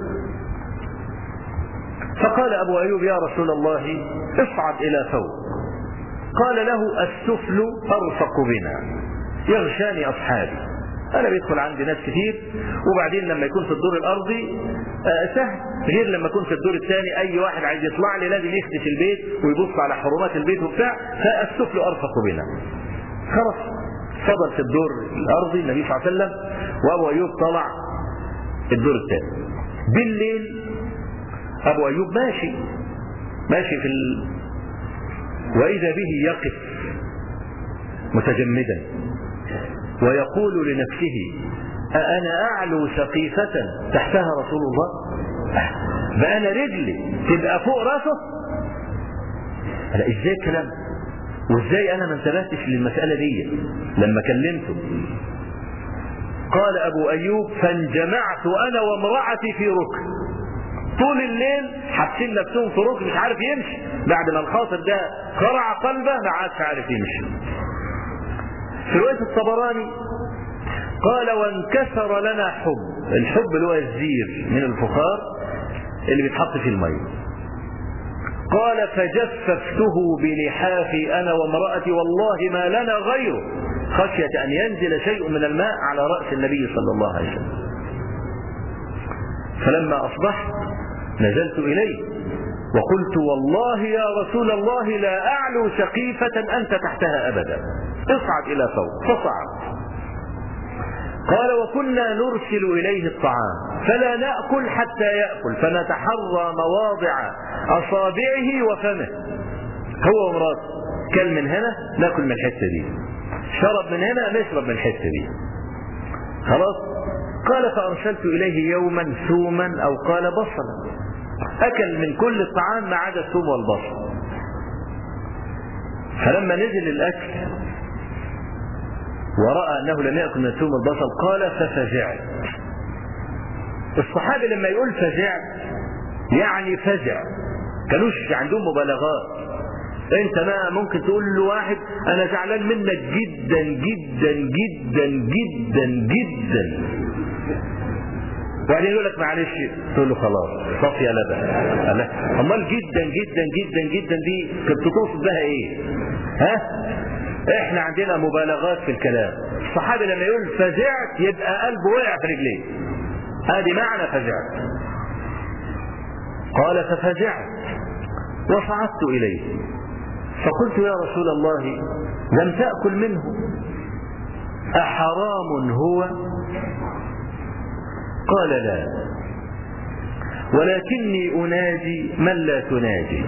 فقال أبو أيوب يا رسول الله اصعد إلى فوق. قال له السفل أرفق بنا، يغشاني أصحابي، أنا بيدخل عندي ناس كتير، وبعدين لما يكون في الدور الأرضي آه سهل، غير لما يكون في الدور الثاني أي واحد عايز يطلع لي لازم يخدش البيت ويبص على حرمات البيت وبتاع، فالسفل أرفق بنا. خلاص فضل في الدور الأرضي النبي صلى الله عليه وسلم، وأبو أيوب طلع الدور الثاني. بالليل أبو أيوب ماشي ماشي في ال... وإذا به يقف متجمدا ويقول لنفسه أأنا أعلو سقيفة تحتها رسول الله؟ بقى أنا رجلي تبقى فوق راسه؟ لا، إزاي الكلام؟ وإزاي أنا ما انتبهتش للمسألة دي لما كلمته؟ قال أبو أيوب فانجمعت أنا وامرأتي في ركن، طول الليل حابسين نفسهم في ركن مش عارف يمشي، بعد ما الخاطر ده قرع قلبه ما عادش عارف يمشي. في رواية الطبراني قال وانكسر لنا حب، الحب اللي هو الزير من الفخار اللي بيتحط في المية. قال فجففته بلحافي أنا وامرأتي والله ما لنا غيره خشية أن ينزل شيء من الماء على رأس النبي صلى الله عليه وسلم. فلما أصبحت نزلت إليه وقلت والله يا رسول الله لا أعلو سقيفة أنت تحتها أبدا، اصعد إلى فوق. فصعد. قال وكنا نرسل إليه الطعام فلا نأكل حتى يأكل فنتحرى مواضع أصابعه وفمه، هو ومراته كل من هنا نأكل من الحتة دي، شرب من هنا نشرب من الحتة دي، خلاص. قال فأرسلت إليه يوما ثوما أو قال بصلا، أكل من كل الطعام ما عدا الثوم والبصل. فلما نزل الأكل ورأى أنه لم يأكل من الثوم والبصل قال ففزعت. الصحابي لما يقول فزعت يعني فزع، كانوش عندهم مبالغات. انت ما ممكن تقول له واحد انا زعلان منك جدا جدا جدا جدا جدا، وبعدين يقول لك معلش، تقول له خلاص صافي يا لبن. امال جدا جدا جدا جدا دي كنت تقصد بها ايه؟ ها؟ احنا عندنا مبالغات في الكلام. الصحابي لما يقول فزعت يبقى قلبه وقع في رجليه، هذه معنى فزعت. قال ففزعت وصعدت اليه فقلت يا رسول الله لم تأكل منه أحرام هو؟ قال لا، ولكني أناجي من لا تناجي،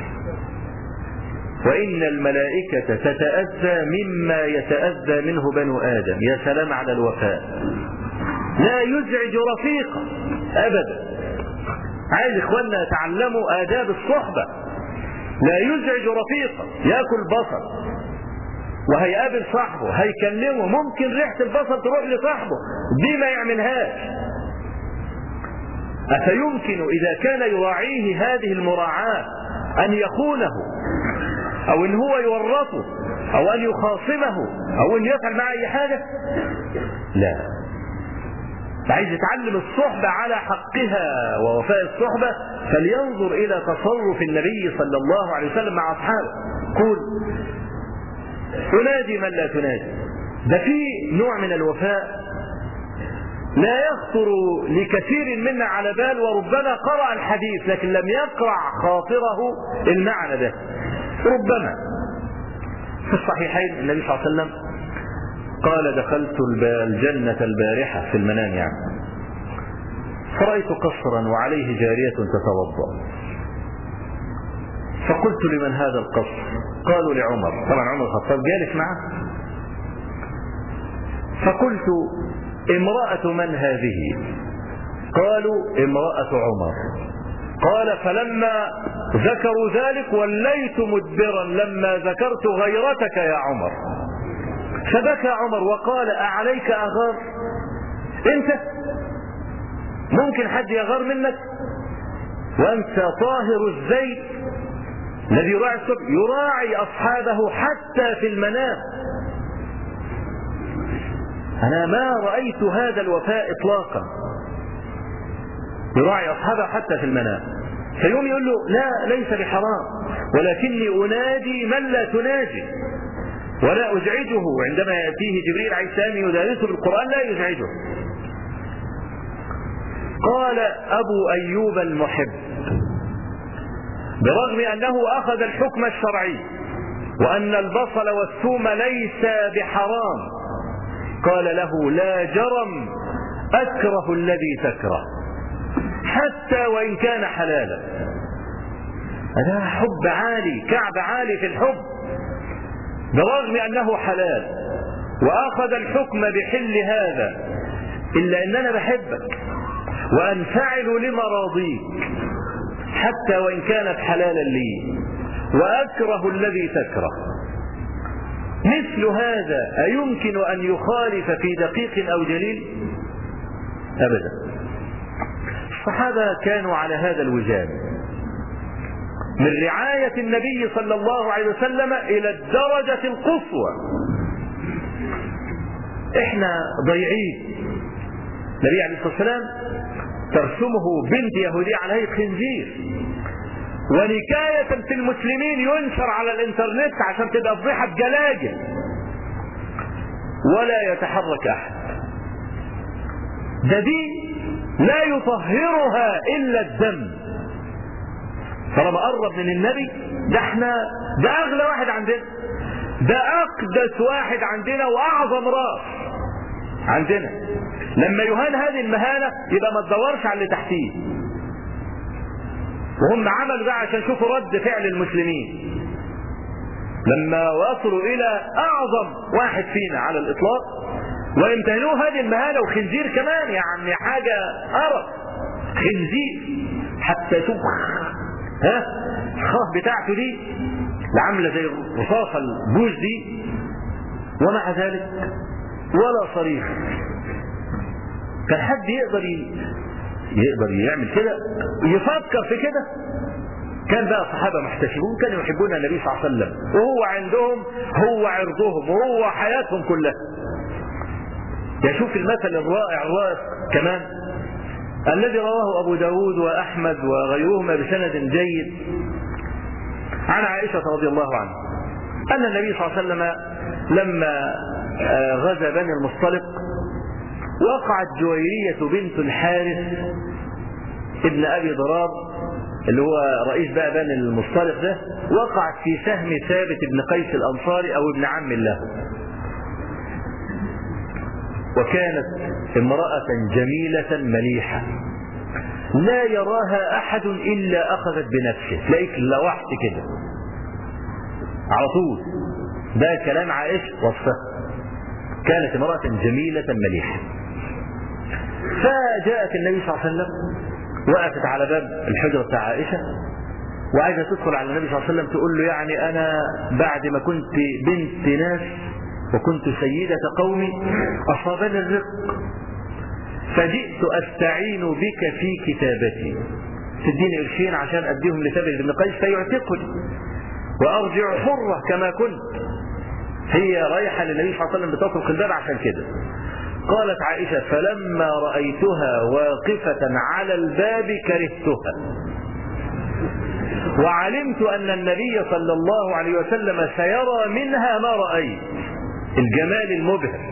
وإن الملائكة تتأذى مما يتأذى منه بنو آدم. يا سلام على الوفاء، لا يزعج رفيقا أبدا. عايز إخواننا يتعلموا آداب الصحبة، لا يزعج رفيقا. يأكل بصل وهيقابل صاحبه هيكلمه، ممكن ريحة البصل تروح لصاحبه، دي ما يعملهاش. أفيمكن إذا كان يراعيه هذه المراعاة أن يخونه أو أن هو يورطه أو أن يخاصمه أو أن يفعل معه أي حاجة؟ لا، عايز يتعلم الصحبة على حقها ووفاء الصحبة فلينظر إلى تصرف النبي صلى الله عليه وسلم مع أصحابه. قول تنادي من لا تنادي، ده في نوع من الوفاء لا يخطر لكثير منا على بال، وربما قرأ الحديث لكن لم يقرأ خاطره المعنى ده. ربما في الصحيحين النبي صلى الله عليه وسلم قال دخلت الجنة البارحة في المنام يعني، فرأيت قصرا وعليه جارية تتوضأ، فقلت لمن هذا القصر؟ قالوا لعمر. طبعا عمر الخطاب جالس معه. فقلت امرأة من هذه؟ قالوا امرأة عمر. قال فلما ذكروا ذلك وليت مدبرا لما ذكرت غيرتك يا عمر. فبكى عمر وقال أعليك أغار؟ انت ممكن حد يغار منك وانت طاهر الزيت الذي يراعي الصبح، يراعي أصحابه حتى في المنام. أنا ما رأيت هذا الوفاء إطلاقا، يراعي أصحابه حتى في المنام. فيوم يقول له لا ليس بحرام، ولكني أنادي من لا تناجي ولا أزعجه. عندما يأتيه جبريل عليه السلام يدارسه بالقرآن لا يزعجه. قال أبو أيوب المحب برغم أنه أخذ الحكم الشرعي وأن البصل والثوم ليس بحرام، قال له لا جرم أكره الذي تكره حتى وإن كان حلالا. هذا حب عالي، كعب عالي في الحب. برغم أنه حلال وأخذ الحكم بحل هذا، إلا أن أنا بحبك وأنفعل لمراضيك حتى وإن كانت حلالا لي، وأكره الذي تكره. مثل هذا أيمكن أن يخالف في دقيق أو جليل؟ أبدا. الصحابة كانوا على هذا الوجان من رعاية النبي صلى الله عليه وسلم إلى الدرجة القصوى. احنا ضيعين. النبي عليه الصلاة والسلام ترسمه بنت يهودية على هيئة خنزير، ونكاية في المسلمين ينشر على الانترنت عشان تبقى فضيحة جلاجل، ولا يتحرك أحد. ده دي لا يطهرها إلا الدم. فلما قرب من النبي، ده احنا ده أغلى واحد عندنا، ده أقدس واحد عندنا وأعظم راس عندنا. لما يهان هذه المهانة يبقى ما تدورش على اللي تحتيه. وهم عملوا ده عشان شوفوا رد فعل المسلمين لما وصلوا إلى أعظم واحد فينا على الإطلاق، ويمتهنوه هذه المهانة. وخنزير كمان، يعني حاجة قرف، خنزير حتى شوف ها الخاف بتاعته دي اللي عامله زي الرصاصة البوز دي، ومع ذلك ولا صريخ. كان حد يقدر يقدر يعمل كده، يفكر في كده؟ كان بقى الصحابة محتشمون، كانوا يحبون النبي صلى الله عليه وسلم، وهو عندهم هو عرضهم وهو حياتهم كلها. يشوف المثل الرائع الرائع كمان الذي رواه أبو داود وأحمد وغيرهما بسند جيد عن عائشة رضي الله عنها أن النبي صلى الله عليه وسلم لما غزا بني المصطلق وقعت جويرية بنت الحارث ابن أبي ضرار اللي هو رئيس بقى بني المصطلق ده، وقعت في سهم ثابت بن قيس الأنصاري أو ابن عم له. وكانت امرأة جميلة مليحة لا يراها أحد إلا أخذت بنفسه، تلاقيك لوحت كده على طول. ده كلام عائشة وصفها، كانت امرأة جميلة مليحة. فجاءت النبي صلى الله عليه وسلم، وقفت على باب الحجرة بتاع عائشة وعايزة تدخل على النبي صلى الله عليه وسلم تقول له يعني أنا بعد ما كنت بنت ناس وكنت سيدة قومي أصابني الرق، فجئت أستعين بك في كتابتي، تديني قرشين عشان أديهم لثابت بن قيس فيعتقني وأرجع حرة كما كنت. هي رايحة للنبي صلى الله عليه وسلم بتطرق الباب عشان كده. قالت عائشة فلما رأيتها واقفة على الباب كرهتها، وعلمت أن النبي صلى الله عليه وسلم سيرى منها ما رأيت، الجمال المبهر.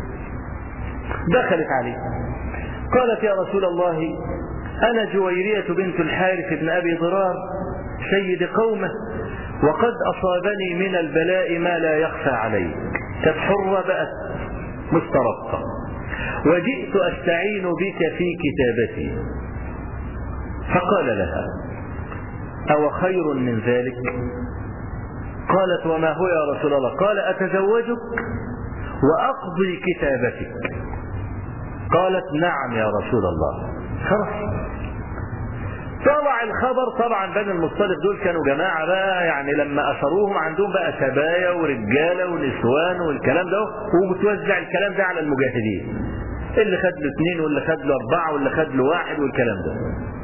دخلت عليه قالت يا رسول الله أنا جويرية بنت الحارث بن أبي ضرار سيد قومه، وقد أصابني من البلاء ما لا يخفى عليك. كانت حرة بقت مسترقة، وجئت أستعين بك في كتابتي. فقال لها أو خير من ذلك؟ قالت وما هو يا رسول الله؟ قال أتزوجك وأقضي كتابتك. قالت نعم يا رسول الله. خلاص طلع الخبر. طبعا بني المصطلق دول كانوا جماعة بقى، يعني لما أسروهم عندهم بقى سبايا ورجالة ونسوان والكلام ده، وبتوزع الكلام ده على المجاهدين، اللي خد له اثنين واللي خد له أربعة واللي خد له واحد والكلام ده.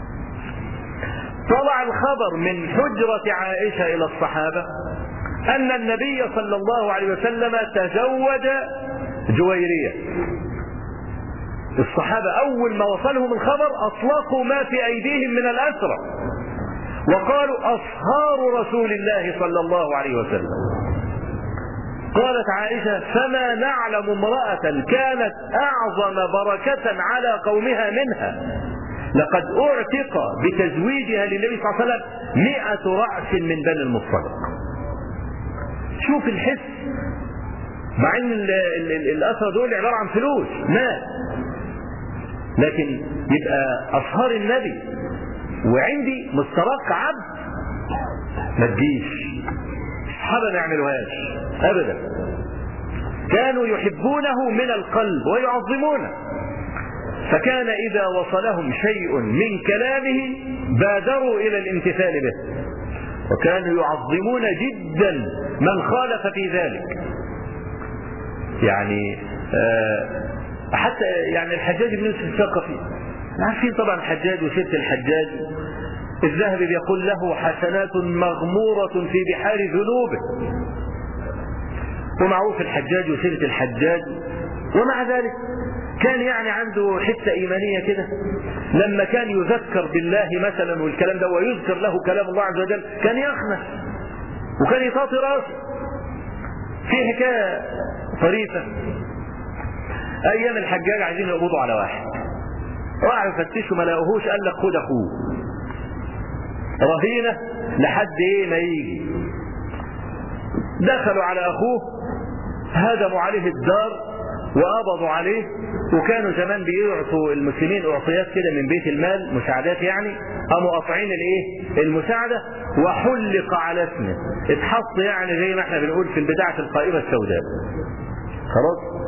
طلع الخبر من حجرة عائشة إلى الصحابة أن النبي صلى الله عليه وسلم تزوج جويرية. الصحابة أول ما وصلهم الخبر أطلقوا ما في أيديهم من الأسرى وقالوا أصهار رسول الله صلى الله عليه وسلم. قالت عائشة فما نعلم امرأة كانت أعظم بركة على قومها منها، لقد أعتق بتزويجها للنبي صلى الله عليه وسلم مئة رأس من بني المصطلق. شوف الحس، مع ان الأسرى دول عبارة عن فلوس مال، لكن يبقى أصهار النبي وعندي مسترق عبد ما تجيش. الصحابة ما يعملوهاش أبدا، كانوا يحبونه من القلب ويعظمونه، فكان إذا وصلهم شيء من كلامه بادروا إلى الامتثال به، وكانوا يعظمون جدا من خالف في ذلك. يعني آه حتى يعني الحجاج بن يوسف الثقفي، عارفين طبعا الحجاج وسيرة الحجاج، الذهبي بيقول له حسنات مغمورة في بحار ذنوبه، ومعروف الحجاج وسيرة الحجاج. ومع ذلك كان يعني عنده حتة إيمانية كده، لما كان يذكر بالله مثلا والكلام ده ويذكر له كلام الله عز وجل كان يخنس وكان يطاطي راسه. في حكاية طريفة، أيام الحجاج عايزين يقبضوا على واحد، راحوا يفتشوا ما لقوهوش، قال لك خد أخوه رهينة لحد إيه ما يجي. دخلوا على أخوه، هدموا عليه الدار وقبضوا عليه، وكانوا زمان بيعطوا المسلمين اعطيات كده من بيت المال، مساعدات يعني، قاموا قاطعين الايه المساعده وحلق على اسمه، اتحط يعني زي ما احنا بنقول في البداعه القائمه السوداء. خلاص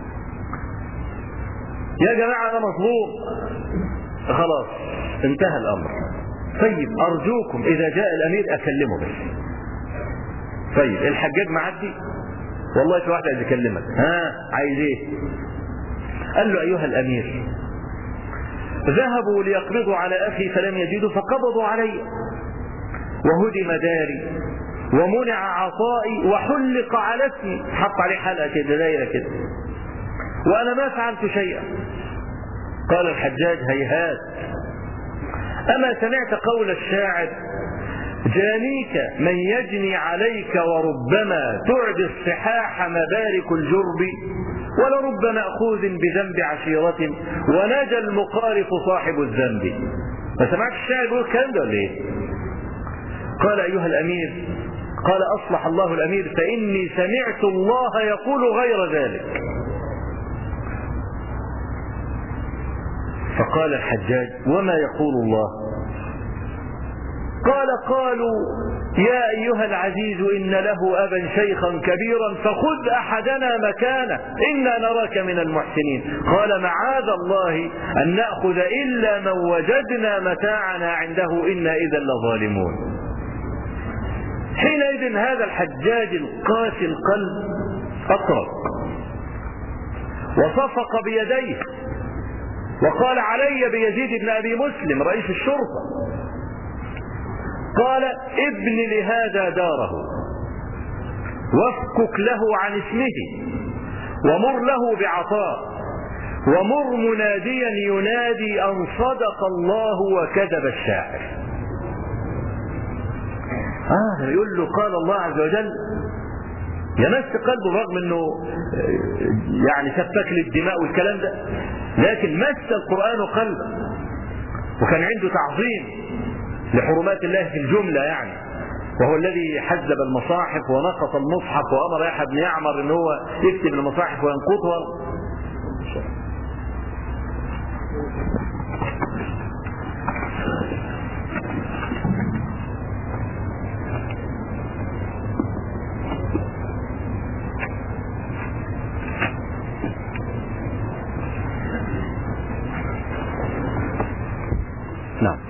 يا جماعه انا مظلوم، خلاص انتهى الامر. طيب ارجوكم اذا جاء الامير اكلمه بس. طيب الحجاج معدي، والله في واحد عايز يكلمك، ها عايز ايه؟ قال له ايها الامير ذهبوا ليقبضوا على اخي فلم يجدوا فقبضوا علي، وهدم داري ومنع عطائي وحلق على اسمي، حط عليه حلقه كده دايره كده، وانا ما فعلت شيئا. قال الحجاج هيهات، اما سمعت قول الشاعر جانيك من يجني عليك وربما تعدي الصحاح مبارك الجرب، ولرب مأخوذ بذنب عشيرة ونجى المقارف صاحب الذنب. ما سمعتش الشاعر يقول الكلام ده ولا ايه؟ قال ايها الامير، قال اصلح الله الامير فاني سمعت الله يقول غير ذلك. فقال الحجاج وما يقول الله؟ قال قالوا يا أيها العزيز إن له أبا شيخا كبيرا فخذ أحدنا مكانه إنا نراك من المحسنين. قال معاذ الله أن نأخذ إلا من وجدنا متاعنا عنده إنا إذا لظالمون. حينئذ هذا الحجاج القاسي القلب أطرق وصفق بيديه وقال علي بيزيد بن أبي مسلم رئيس الشرطة، قال ابن لهذا داره وافكك له عن اسمه ومر له بعطاء ومر مناديا ينادي أن صدق الله وكذب الشاعر. آه يقول له قال الله عز وجل، يمس قلبه رغم انه يعني سفك للدماء والكلام ده، لكن مس القرآن قلبه وكان عنده تعظيم لحرمات الله في الجملة يعني، وهو الذي حزب المصاحف ونقص المصحف وأمر يحيى بن يعمر ان هو يكتب المصاحف وينقضها. نعم.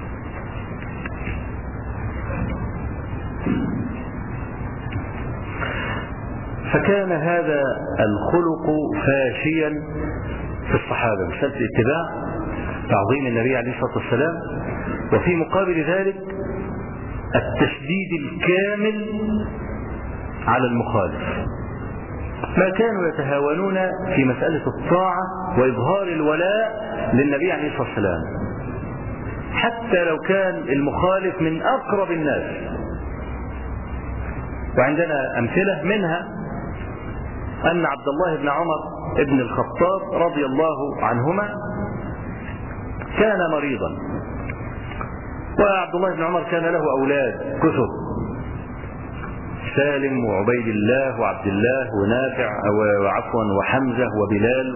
فكان هذا الخلق فاشيا في الصحابة، مسألة الاتباع تعظيم النبي عليه الصلاة والسلام، وفي مقابل ذلك التشديد الكامل على المخالف. ما كانوا يتهاونون في مسألة الطاعة وإظهار الولاء للنبي عليه الصلاة والسلام حتى لو كان المخالف من أقرب الناس. وعندنا أمثلة منها أن عبد الله بن عمر ابن الخطاب رضي الله عنهما كان مريضا، وعبد الله بن عمر كان له أولاد كثر، سالم وعبيد الله وعبد الله ونافع وعفوا وحمزة وبلال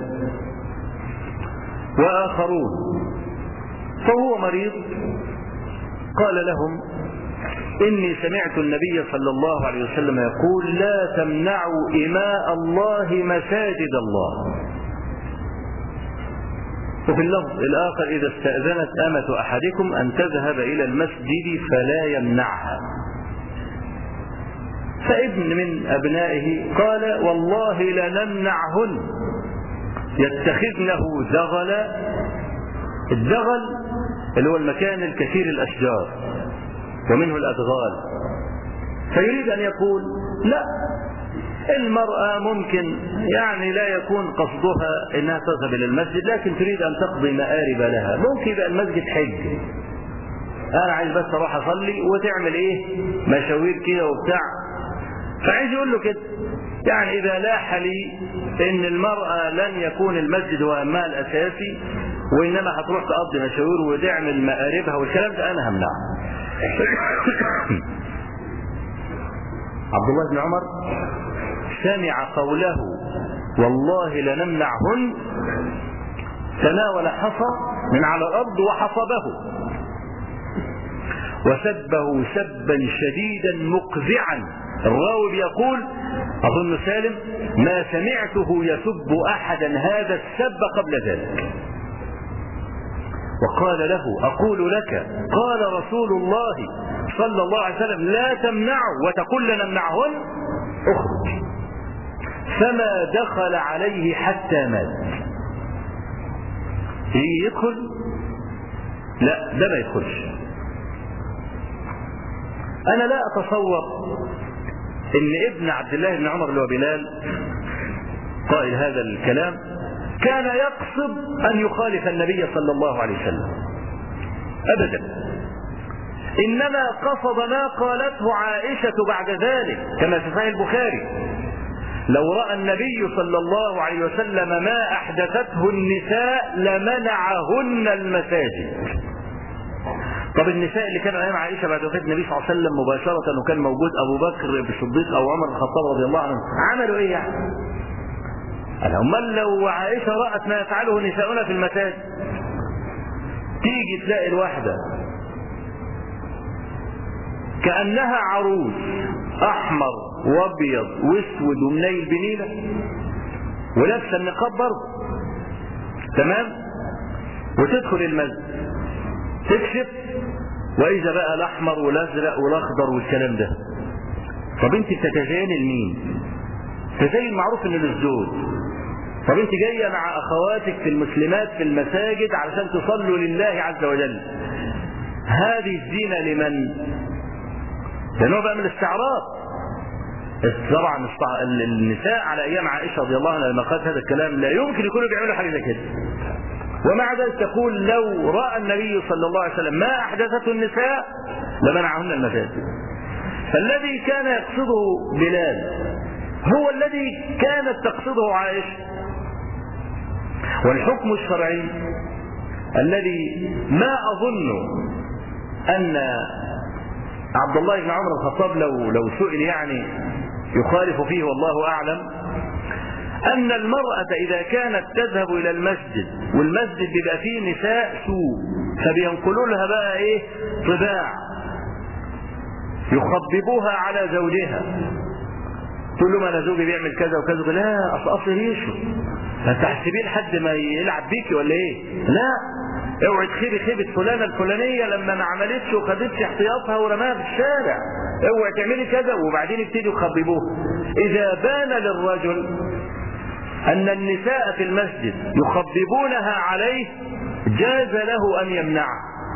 وآخرون. فهو مريض، قال لهم إني سمعت النبي صلى الله عليه وسلم يقول لا تمنعوا إماء الله مساجد الله. وفي اللفظ الآخر إذا استأذنت أمة أحدكم أن تذهب إلى المسجد فلا يمنعها. فابن من أبنائه قال والله لنمنعهن يتخذنه دغلا. الدغل اللي هو المكان الكثير الأشجار ومنه الأدغال، فيريد أن يقول لا، المرأة ممكن يعني لا يكون قصدها انها تذهب الى المسجد لكن تريد ان تقضي مآرب لها، ممكن يبقى المسجد حج، انا عايز بس اروح اصلي وتعمل ايه مشاوير كده وبتاع. فعايز يقول له كده يعني اذا لاح لي ان المرأة لن يكون المسجد هو همها الاساسي وانما هتروح تقضي مشاوير وتعمل مآربها والكلام ده انا همنعه. عبد الله بن عمر سمع قوله والله لنمنعهن، تناول حصى من على الأرض وحصبه وسبه سبا شديدا مقذعا. الراوي يقول أظن سالم ما سمعته يسب أحدا هذا السب قبل ذلك، وقال له أقول لك قال رسول الله صلى الله عليه وسلم لا تمنعوا وتقول لنمنعهن، اخرج. فما دخل عليه حتى مات. يجي يدخل لا ده ما يدخلش. انا لا اتصور ان ابن عبد الله بن عمر اللي هو بلال قائل هذا الكلام كان يقصد ان يخالف النبي صلى الله عليه وسلم ابدا، انما قصد ما قالته عائشة بعد ذلك كما في صحيح البخاري لو رأى النبي صلى الله عليه وسلم ما أحدثته النساء لمنعهن المساجد. طب النساء اللي كانوا أيام عائشة بعد وفاة النبي صلى الله عليه وسلم مباشرة وكان موجود أبو بكر الصديق أو عمر الخطاب رضي الله عنهم عملوا إيه يعني؟ أمال لو عائشة رأت ما يفعله نساؤنا في المساجد تيجي تلاقي الواحدة كأنها عروس أحمر وابيض واسود ومنيل بنيله ولابسه النقاب برضه تمام، وتدخل المسجد تكشف واذا بقى الاحمر والازرق والاخضر والكلام ده. طب انت بتتزين لمين؟ تزين معروف ان للزوج. طب انت جايه مع اخواتك في المسلمات في المساجد علشان تصلوا لله عز وجل، هذه الزينه لمن؟ لانه بقى من الاستعراض. طبعا النساء على ايام عائشه رضي الله عنها لما قالت هذا الكلام لا يمكن يكونوا بيعملوا حاجه زي كده، ومع ذلك تقول لو راى النبي صلى الله عليه وسلم ما احدثته النساء لمنعهن المساجد. فالذي كان يقصده بلال هو الذي كانت تقصده عائشه. والحكم الشرعي الذي ما اظن ان عبد الله بن عمر الخطاب لو لو سئل يعني يخالف فيه والله أعلم، أن المرأة إذا كانت تذهب إلى المسجد والمسجد بيبقى فيه نساء سوء فبينقلوا لها بقى إيه طباع يخببوها على زوجها، تقول له أنا زوجي بيعمل كذا وكذا، لا أصل أصل ريشه أنت تحسبيه لحد ما يلعب بيكي ولا إيه؟ لا اوعي تخيبي خيبة فلانة الفلانية لما ما عملتش وخدتش احتياطها ورماها في الشارع، اوعي تعملي كذا، وبعدين يبتدوا يخببوه. اذا بان للرجل ان النساء في المسجد يخببونها عليه جاز له ان يمنعها.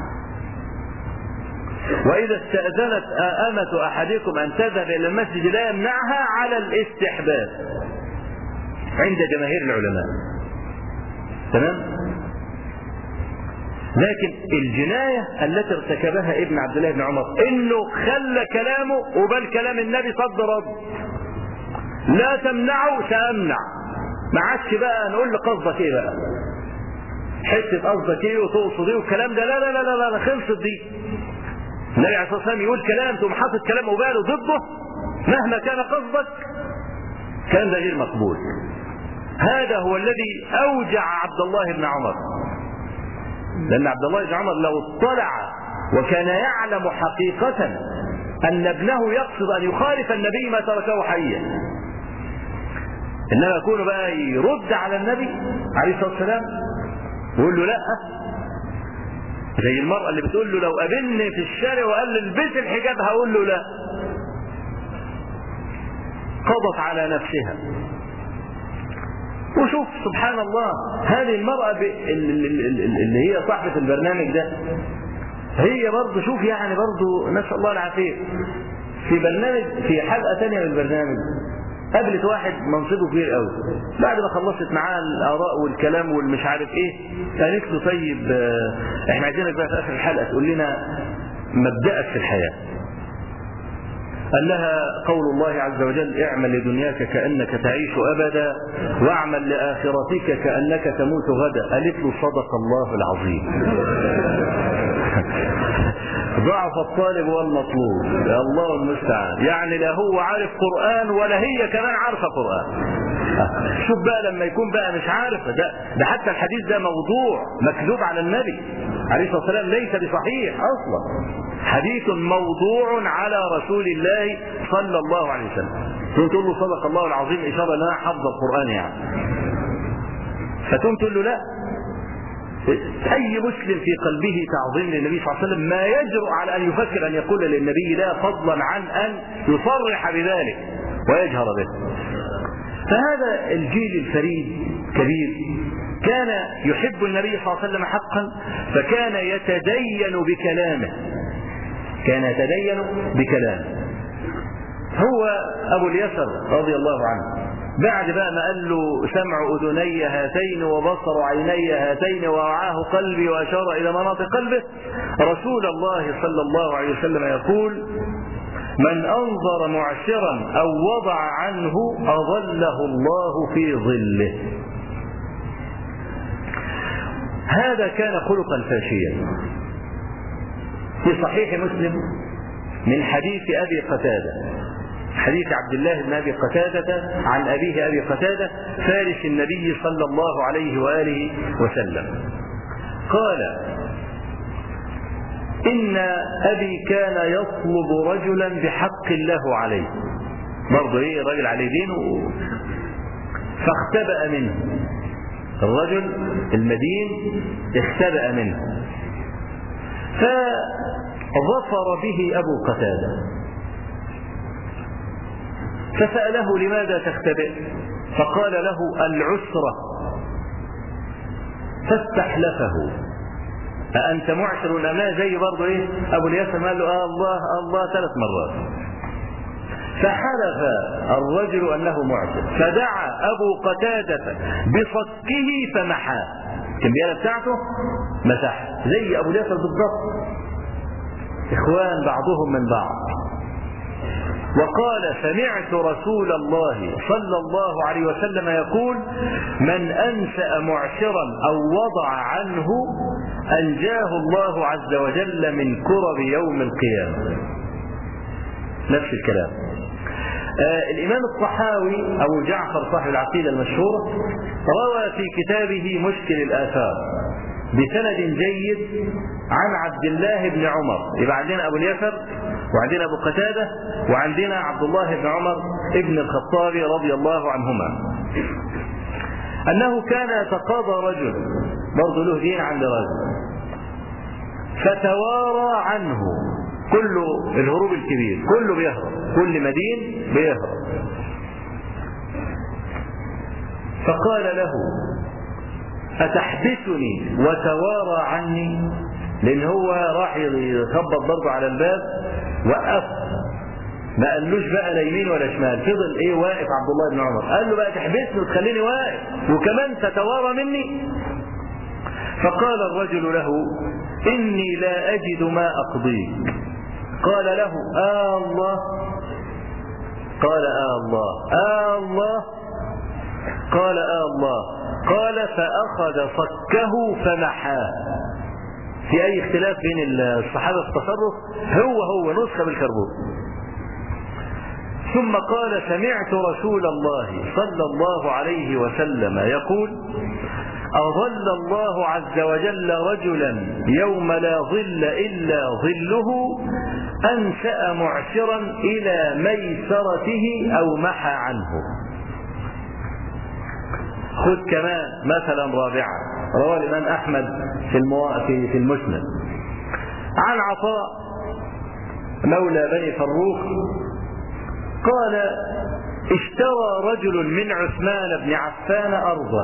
واذا استأذنت أمة احدكم ان تذهب الى المسجد لا يمنعها على الاستحباب عند جماهير العلماء. تمام؟ لكن الجناية التي ارتكبها ابن عبد الله بن عمر انه خلى كلامه وبل كلام النبي صد رد، لا تمنعوا سأمنع، ما عادش بقى نقول له قصدك ايه بقى حته قصدك ايه وتقصد ايه والكلام ده، لا لا لا لا, لا خلصت دي. النبي عليه الصلاه والسلام يقول كلام تقوم حاطط كلام وباله ضده مهما كان قصدك، كان ده غير مقبول. هذا هو الذي اوجع عبد الله بن عمر، لأن عبد الله بن عمر لو اطلع وكان يعلم حقيقة أن ابنه يقصد أن يخالف النبي ما تركه حيا، إنما يكون بقى يرد على النبي عليه الصلاة والسلام ويقول له لا، زي المرأة اللي بتقول له لو قابلني في الشارع وقال لي البس الحجاب هقول له لا. قضت على نفسها. وشوف سبحان الله هذه المرأة اللي هي صاحبة البرنامج ده، هي برضه شوف يعني برضه نسأل الله العافية، في برنامج في حلقة ثانية من البرنامج قابلت واحد منصبه كبير قوي، بعد ما خلصت معاه الآراء والكلام والمش عارف ايه قالت له طيب احنا عايزينك بقى في آخر الحلقة تقول لنا مبدأك في الحياة. قال لها قول الله عز وجل اعمل لدنياك كأنك تعيش أبدا واعمل لآخرتك كأنك تموت غدا. قالت له صدق الله العظيم. ضعف الطالب والمطلوب، يا الله المستعان. يعني لا هو عارف قرآن ولا هي كمان عارفة قرآن. شوف بقى لما يكون بقى مش عارف ده, ده حتى الحديث ده موضوع مكذوب على النبي عليه الصلاة والسلام، ليس بصحيح أصلا، حديث موضوع على رسول الله صلى الله عليه وسلم. تقول له صدق الله العظيم إشارة أنها حفظ القرآن يعني، فتقوم تقول له لا. أي مسلم في قلبه تعظيم للنبي صلى الله عليه وسلم ما يجرؤ على أن يفكر أن يقول للنبي لا، فضلا عن أن يصرح بذلك ويجهر به. فهذا الجيل الفريد كبير كان يحب النبي صلى الله عليه وسلم حقا، فكان يتدين بكلامه، كان يتدين بكلامه. هو أبو اليسر رضي الله عنه بعد بقى ما قال له سمع أذني هاتين وبصر عيني هاتين ووعاه قلبي وأشار إلى مناطق قلبه، رسول الله صلى الله عليه وسلم يقول من أنظر معسرا أو وضع عنه أظله الله في ظله. هذا كان خلقا فاشيا. في صحيح مسلم من حديث أبي قتادة، حديث عبد الله بن أبي قتادة عن أبيه أبي قتادة فارس النبي صلى الله عليه وآله وسلم قال إن أبي كان يطلب رجلا بحق له عليه، برضه إيه راجل عليه دين، فاختبأ منه الرجل المدين، اختبأ منه فظفر به أبو قتادة، فسأله لماذا تختبئ؟ فقال له العسرة، فاستحلفه أأنت معسر أم لا؟ زي برضه إيه أبو اليسر قال له آه الله الله ثلاث مرات، فحلف الرجل أنه معسر، فدعا أبو قتادة بصكه فمحاه، الكمبيالة بتاعته مسح زي أبو اليسر بالضبط، إخوان بعضهم من بعض. وقال سمعت رسول الله صلى الله عليه وسلم يقول من أنشأ معسرا أو وضع عنه أنجاه الله عز وجل من كرب يوم القيامة. نفس الكلام. آه الإمام الطحاوي أبو جعفر صاحب العقيدة المشهورة روى في كتابه مشكل الآثار بسند جيد عن عبد الله بن عمر، يبقى عندنا أبو اليسر وعندنا أبو قتادة وعندنا عبد الله بن عمر ابن الخطاب رضي الله عنهما، أنه كان يتقاضى رجل برضه له دين عند رجل، فتوارى عنه كل الهروب الكبير، كله بيهرب، كل مدين بيهرب، فقال له أتحبسني وتوارى عني؟ لأن هو راح يخبط برضه على الباب، وقف ما قالوش بقى لا يمين ولا شمال، فضل ايه واقف عبد الله بن عمر، قال له بقى تحبسني وتخليني واقف وكمان تتوارى مني؟ فقال الرجل له إني لا أجد ما أقضيك. قال له آه الله، قال آه الله، آه الله، قال آه الله، قال فأخذ صكه فمحاه. في أي اختلاف بين الصحابة في التصرف؟ هو هو نسخة بالكربون. ثم قال سمعت رسول الله صلى الله عليه وسلم يقول أظل الله عز وجل رجلا يوم لا ظل إلا ظله أنشأ معسرا إلى ميسرته أو محى عنه. خذ كمان مثلا رابعا رواه الإمام أحمد في في المسند عن عطاء مولى بني فروخ قال: اشترى رجل من عثمان بن عفان أرضا،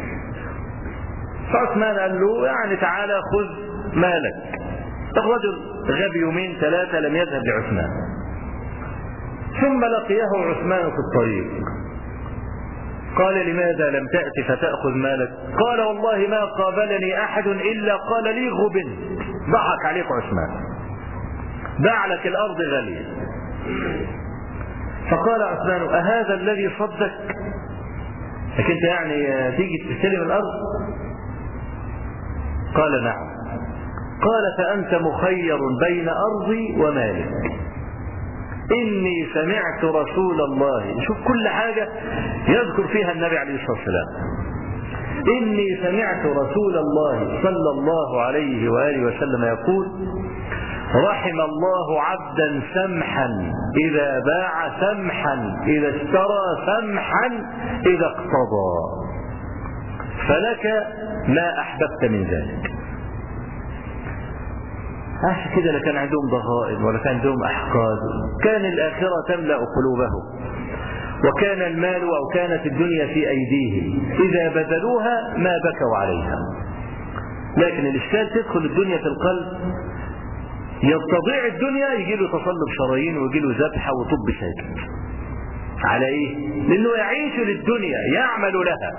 فعثمان قال له: يعني تعالى خذ مالك. الرجل غبي يومين ثلاثة لم يذهب لعثمان، ثم لقيه عثمان في الطريق، قال: لماذا لم تأتي فتأخذ مالك؟ قال: والله ما قابلني أحد إلا قال لي غبن. ضحك عليك عثمان، باع لك الأرض غالية. فقال عثمان: أهذا الذي صدك؟ لكن انت يعني تيجي تستلم الأرض؟ قال: نعم. قال: فأنت مخير بين أرضي ومالك. إني سمعت رسول الله، شوف كل حاجة يذكر فيها النبي عليه الصلاة والسلام، إني سمعت رسول الله صلى الله عليه وآله وسلم يقول: رحم الله عبدا سمحا إذا باع، سمحا إذا اشترى، سمحا إذا اقتضى، فلك ما أحببت من ذلك. عشان كده لا كان عندهم ضغائن ولا كان عندهم أحقاد، كان الآخرة تملأ قلوبهم، وكان المال أو كانت الدنيا في أيديهم، إذا بذلوها ما بكوا عليها. لكن الإشكال تدخل الدنيا في القلب، يستضيع الدنيا، يجي له تصلب شرايين ويجي له ذبحة وطب ساكت. على إيه؟ لأنه يعيش للدنيا، يعمل لها،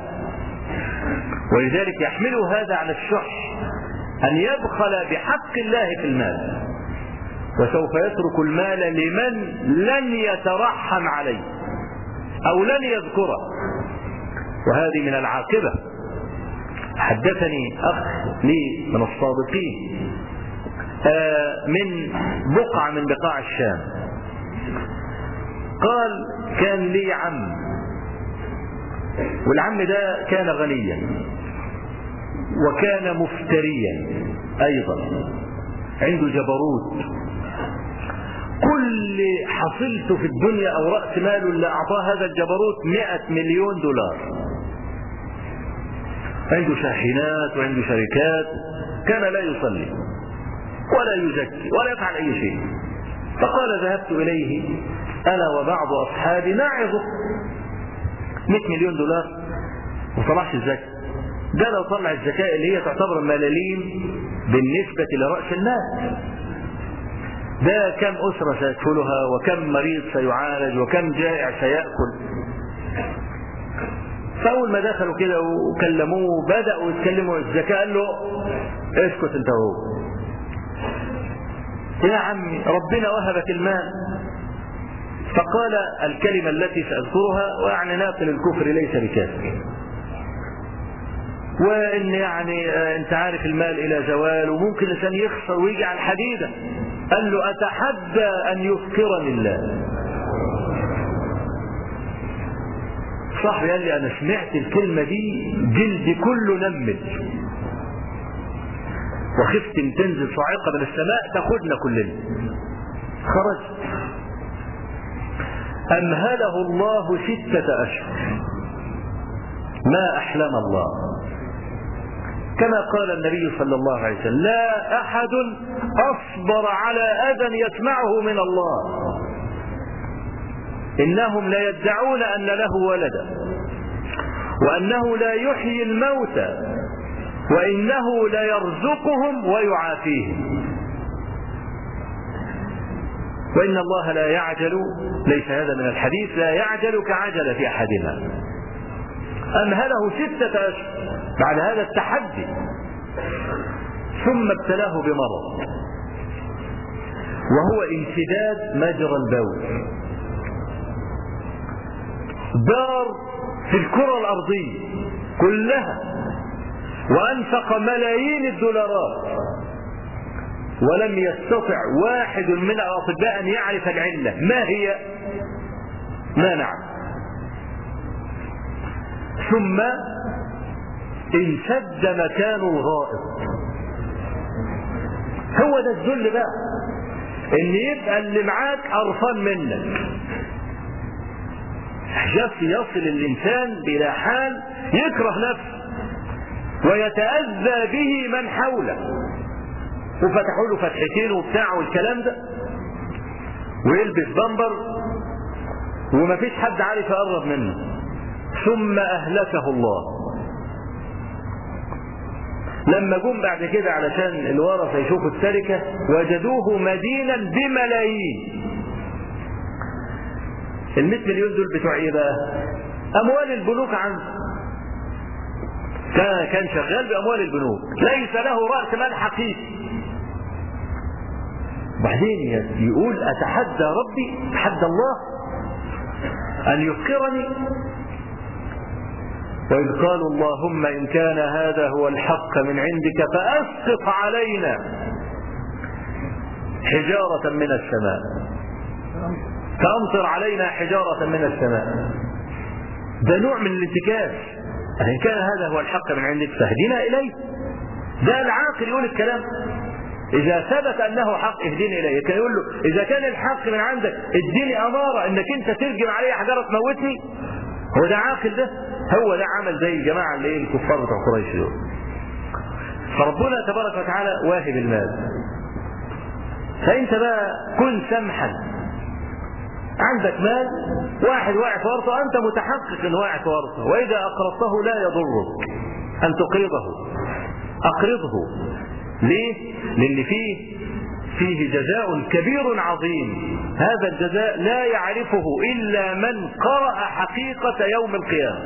ولذلك يحمله هذا على الشح، أن يبخل بحق الله في المال، وسوف يترك المال لمن لن يترحم عليه أو لن يذكره، وهذه من العاقبة. حدثني أخ لي من الصادقين من بقعة من بقاع الشام، قال: كان لي عم، والعم ده كان غنيا وكان مفتريا أيضا، عنده جبروت، كل حصلته في الدنيا أو رأس ماله اللي أعطاه هذا الجبروت مئة مليون دولار، عنده شاحنات وعنده شركات، كان لا يصلي ولا يزكي ولا يفعل أي شيء. فقال: ذهبت إليه أنا وبعض أصحابي نعظه، مئة مليون دولار وطلعش الزكاة، ده لو طلع الزكاة اللي هي تعتبر ملاليم بالنسبة لرأس المال، ده كم أسرة سيكفلها، وكم مريض سيعالج، وكم جائع سيأكل. فأول ما دخلوا كده وكلموه بدأوا يتكلموا الزكاة، قال له: اسكت انت هو، يا عمي ربنا وهبك المال. فقال الكلمة التي سأذكرها، ويعني ناقل الكفر ليس بكافر، وإن يعني أنت عارف المال إلى زوال وممكن الإنسان يخسر ويجي على الحديدة. قال له: أتحدى أن يفكرني الله. صاحبي قال لي: أنا سمعت الكلمة دي جلدي كله نمل، وخفت ان تنزل صاعقة من السماء تاخدنا كلنا. خرج، أمهله الله ستة أشهر، ما أحلم الله، كما قال النبي صلى الله عليه وسلم: لا أحد أصبر على أذى يسمعه من الله، إنهم لا يدعون أن له ولدا، وأنه لا يحيي الموتى، وإنه لا يرزقهم ويعافيهم، وإن الله لا يعجل، ليس هذا من الحديث، لا يعجل كعجل في أحدنا. أمهله ستة أشهر بعد هذا التحدي، ثم ابتلاه بمرض وهو انسداد مجرى البول، دار في الكرة الأرضية كلها، وأنفق ملايين الدولارات، ولم يستطع واحد من الأطباء أن يعرف العلة ما هي، ما نعم. ثم انسد مكان الغائط. هو ده الذل بقى، ان يبقى اللي معاك قرفان منك. يصل الانسان الى حال يكره نفسه ويتأذى به من حوله، وفتحوا له فتحتين وبتاع والكلام ده، ويلبس بمبر ومفيش حد عارف يقرب منه، ثم أهلكه الله. لما جم بعد كده علشان الورثة يشوفوا التركة وجدوه مدينا بملايين. المئة مليون دول بتوع ايه بقى؟ اموال البنوك عنده، كان كان شغال باموال البنوك، ليس له راس مال حقيقي. بعدين يقول اتحدى ربي، اتحدى الله ان يفقرني. وإذ قالوا اللهم إن كان هذا هو الحق من عندك فأسقط علينا حجارة من السماء، فأمطر علينا حجارة من السماء. ده نوع من الانتكاس. إن كان هذا هو الحق من عندك فاهدنا إليه. ده العاقل يقول الكلام. إذا ثبت أنه حق اهديني إليه. كان يقول له إذا كان الحق من عندك اديني أمارة إنك أنت ترجم علي حجارة تموتني. هو ده عاقل؟ ده هو ده عمل زي الجماعة اللي ايه الكفار بتوع قريش دول. فربنا تبارك وتعالى واهب المال. فانت بقى كن سمحا، عندك مال واحد واقع في ورطه، انت متحقق ان واقع في ورطه، واذا اقرضته لا يضرك ان تقرضه، اقرضه. ليه؟ لان فيه فيه جزاء كبير عظيم، هذا الجزاء لا يعرفه إلا من قرأ حقيقة يوم القيامة.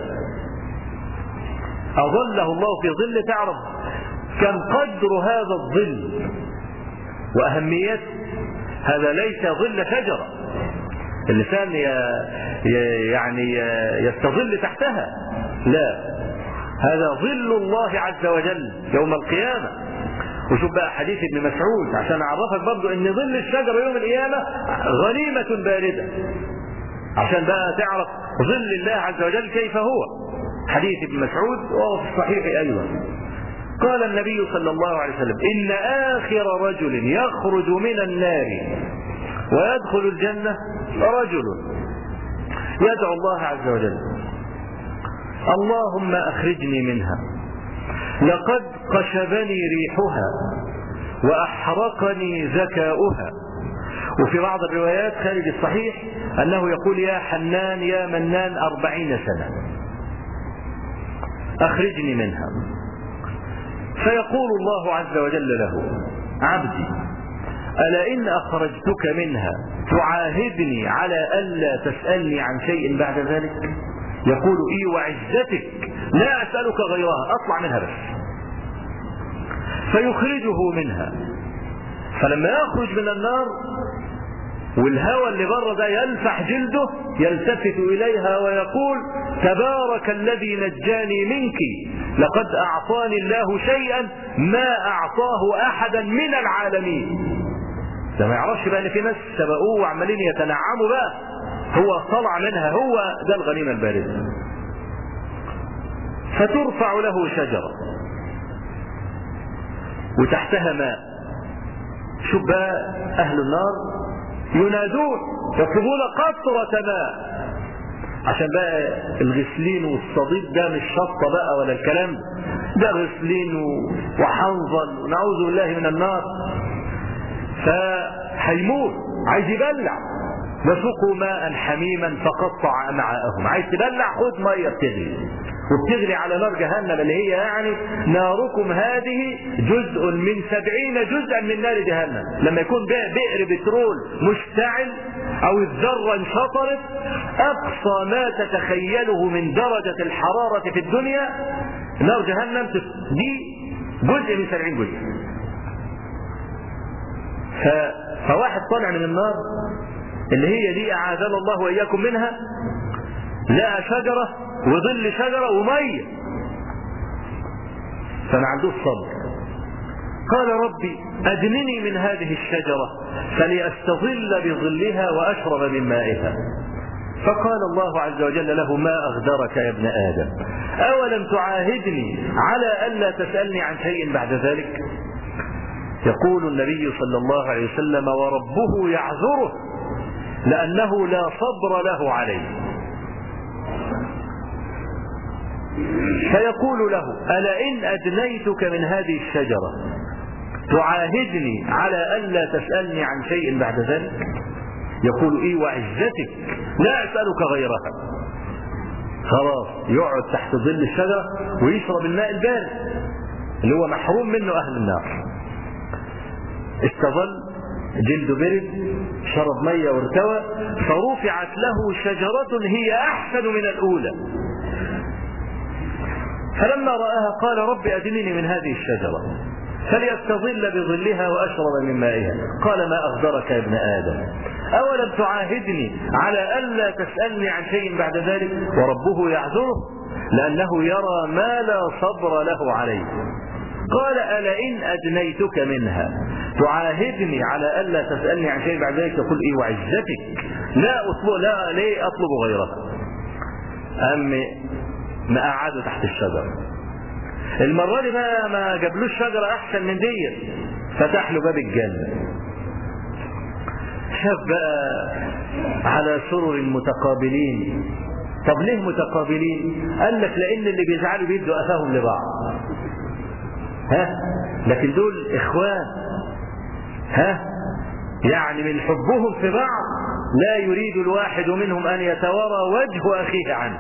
أظله الله في ظل. تعرف كم قدر هذا الظل وأهميته؟ هذا ليس ظل شجرة اللسان يعني يستظل تحتها، لا، هذا ظل الله عز وجل يوم القيامة. وشوف بقى حديث ابن مسعود عشان اعرفك برضو ان ظل الشجرة يوم القيامة غنيمة باردة، عشان بقى تعرف ظل الله عز وجل كيف هو. حديث ابن مسعود وهو في الصحيح ايضا، قال النبي صلى الله عليه وسلم ان اخر رجل يخرج من النار ويدخل الجنة رجل يدعو الله عز وجل اللهم اخرجني منها لقد قشبني ريحها وأحرقني ذكاؤها. وفي بعض الروايات خارج الصحيح أنه يقول يا حنان يا منان أربعين سنة أخرجني منها. فيقول الله عز وجل له عبدي ألا إن أخرجتك منها تعاهدني على ألا تسألني عن شيء بعد ذلك؟ يقول إي وعزتك لا أسألك غيرها، أطلع منها بس. فيخرجه منها، فلما يخرج من النار والهواء اللي بره ده يلفح جلده يلتفت إليها ويقول تبارك الذي نجاني منك لقد أعطاني الله شيئا ما أعطاه أحدا من العالمين. ده ما يعرفش بقى ان في ناس سبقوه وعمالين يتنعموا بقى، هو طلع منها، هو ده الغنيمة الباردة. فترفع له شجرة وتحتها ماء. شوف بقى أهل النار ينادون يطلبون قطرة ماء، عشان بقى الغسلين والصديد ده مش شطة بقى ولا الكلام ده، غسلين وحنظل ونعوذ بالله من النار. فهيموت عايز يبلع، وسقوا ماء حميما فقطع امعاءهم. عايز تبلع خد ميه بتغلي، وبتغلي على نار جهنم اللي هي يعني ناركم هذه جزء من سبعين جزءا من نار جهنم. لما يكون بئر بترول مشتعل او الذره انشطرت، اقصى ما تتخيله من درجه الحراره في الدنيا نار جهنم دي جزء من سبعين جزء. فواحد طالع من النار اللي هي دي اعاذنا الله واياكم منها، لقى شجره وظل شجره وميه، فما عندوش صبر. قال ربي ادنني من هذه الشجره فلأستظل بظلها واشرب من مائها. فقال الله عز وجل له ما اغدرك يا ابن ادم أولم تعاهدني على ألا تسألني عن شيء بعد ذلك؟ يقول النبي صلى الله عليه وسلم: وربه يعذره لأنه لا صبر له عليه. فيقول له: ألئن أدنيتك من هذه الشجرة تعاهدني على ألا تسألني عن شيء بعد ذلك؟ يقول: إيه وعزتك لا أسألك غيرها. خلاص يقعد تحت ظل الشجرة ويشرب الماء البارد اللي هو محروم منه أهل النار. استظل، جلده برد، شرب مية وارتوى، فرفعت له شجرة هي أحسن من الأولى. فلما رآها قال: رب أدنني من هذه الشجرة فليستظل بظلها وأشرب من مائها. قال: ما أغدرك يا ابن آدم، أولم تعاهدني على ألا تسألني عن شيء بعد ذلك؟ وربه يعذره لأنه يرى ما لا صبر له عليه. قال: ألئن أدنيتك منها تعاهدني على ألا تسألني عن شيء بعد ذلك؟ يقول: إيه وعزتك لا أطلب لا ليه أطلب غيرها. أم ما قعدوا تحت الشجرة. المرة دي بقى ما جابلوش شجرة أحسن من دي، فتح له باب الجنة. شاف بقى على سرر متقابلين. طب ليه متقابلين؟ قال لك لأن اللي بيزعلوا بيدوا قفاهم لبعض، ها لكن دول إخوان، ها يعني من حبهم في بعض لا يريد الواحد منهم أن يتورى وجه أخيه عنه.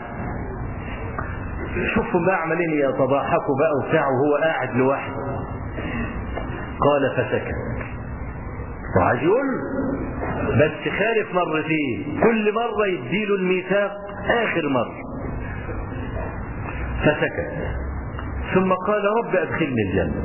شوفوا بقى عمالين يتضاحكوا بقى وبتاع وهو قاعد لوحده. قال: فسكت. وعايز يقول بس خالف مرتين، كل مرة يديله الميثاق آخر مرة. فسكت ثم قال: رب أدخلني الجنة.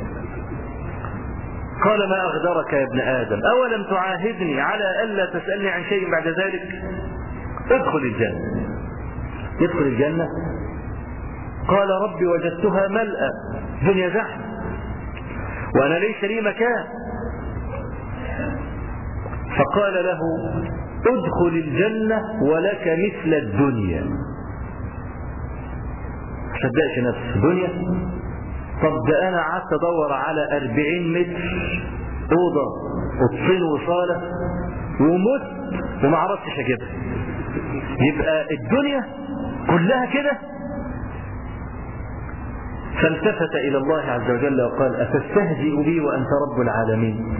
قال: ما أغدرك يا ابن آدم، أولم تعاهدني على ألا تسألني عن شيء بعد ذلك؟ ادخل الجنة. يدخل الجنة. قال: ربي وجدتها ملأى، الدنيا زحمة وأنا ليس لي مكان. فقال له: ادخل الجنة ولك مثل الدنيا. صدقش نفسه دنيا؟ طب ده أنا قعدت أدور على أربعين متر أوضة أوضتين وصالة ومت وما عرفتش أجيبها، يبقى الدنيا كلها كده؟ فالتفت إلى الله عز وجل وقال: أتستهزئ بي وأنت رب العالمين؟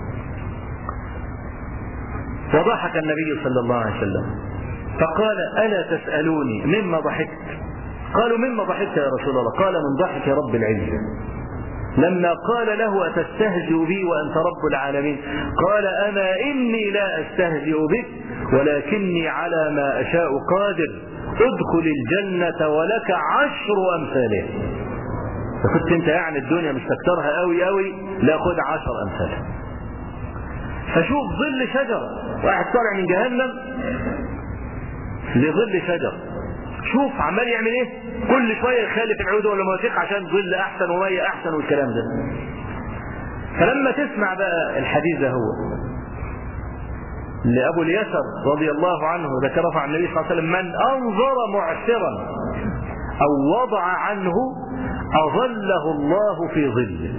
وضحك النبي صلى الله عليه وسلم فقال: ألا تسألوني مما ضحكت؟ قالوا: مما ضحكت يا رسول الله؟ قال: من ضحك رب العزة. لما قال له: أتستهزئ بي وأنت رب العالمين؟ قال: أما إني لا أستهزئ بك ولكني على ما أشاء قادر، ادخل الجنة ولك عشر أمثالها. فكنت انت يعني الدنيا مستكترها قوي قوي، لا خد عشر أمثالها. فشوف ظل شجرة، واحد طالع من جهنم لظل شجر، شوف عمال يعمل ايه، كل شوية يخالف العود ولا موثيق عشان ظل احسن ومية احسن والكلام ده. فلما تسمع بقى الحديث ده هو لأبو اليسر رضي الله عنه ذكره عن النبي صلى الله عليه وسلم: من أنظر معسرا أو وضع عنه أظله الله في ظله.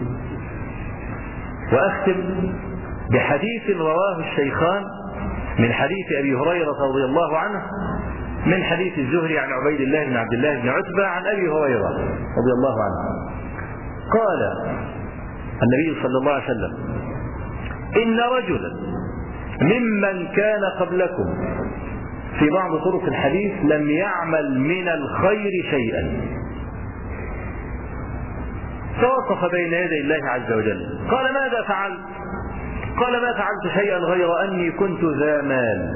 وأختم بحديث رواه الشيخان من حديث أبي هريرة رضي الله عنه من حديث الزهري عن عبيد الله بن عبد الله بن عتبة عن أبي هريرة رضي الله عنه قال النبي صلى الله عليه وسلم: إن رجلا ممن كان قبلكم، في بعض طرق الحديث، لم يعمل من الخير شيئا، فوقف بين يدي الله عز وجل قال: ماذا فعلت؟ قال: ما فعلت شيئا غير أني كنت ذا مال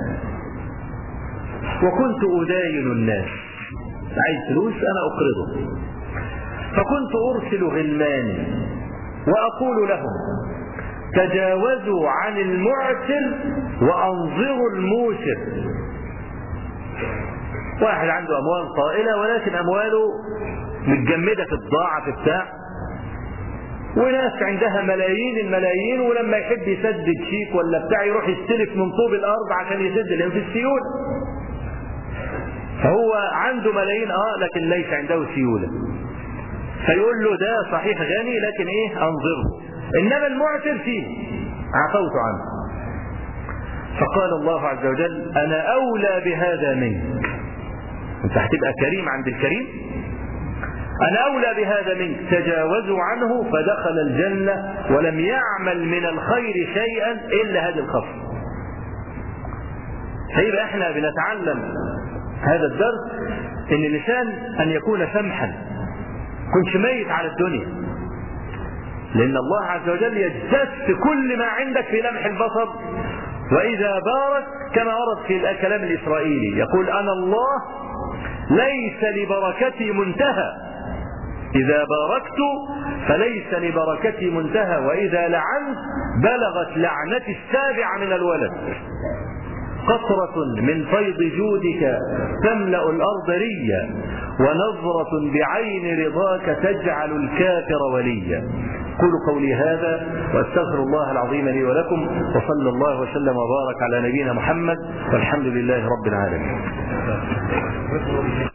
وكنت أداين الناس، عايز فلوس أنا أقرضه، فكنت أرسل غلماني وأقول لهم: تجاوزوا عن المعسر وأنظروا الموسر. واحد عنده أموال طائلة ولكن أمواله متجمدة في الضاعة في بتاع، وناس عندها ملايين الملايين، ولما يحب يسدد شيك ولا بتاع يروح يستلف من طوب الأرض عشان يسدد لهم في السيول. فهو عنده ملايين اه لكن ليس عنده سيولة، فيقول له ده صحيح غني لكن ايه انظره، انما المعتر فيه عفوت عنه. فقال الله عز وجل انا اولى بهذا منك، انت هتبقى كريم عند الكريم، انا اولى بهذا منك. تجاوزوا عنه فدخل الجنة ولم يعمل من الخير شيئا الا هذه الخصلة. فيبقى احنا بنتعلم هذا الدرس ان الانسان ان يكون سمحا، كنش ميت على الدنيا، لان الله عز وجل يجتث كل ما عندك في لمح البصر. واذا بارك كما ورد في الكلام الاسرائيلي يقول انا الله ليس لبركتي منتهى، اذا باركت فليس لبركتي منتهى، واذا لعنت بلغت لعنتي السابعة من الولد. قطرة من فيض جودك تملأ الأرض ريا، ونظرة بعين رضاك تجعل الكافر وليا. قولوا قولي هذا واستغفر الله العظيم لي ولكم، وصلى الله وسلم وبارك على نبينا محمد، والحمد لله رب العالمين.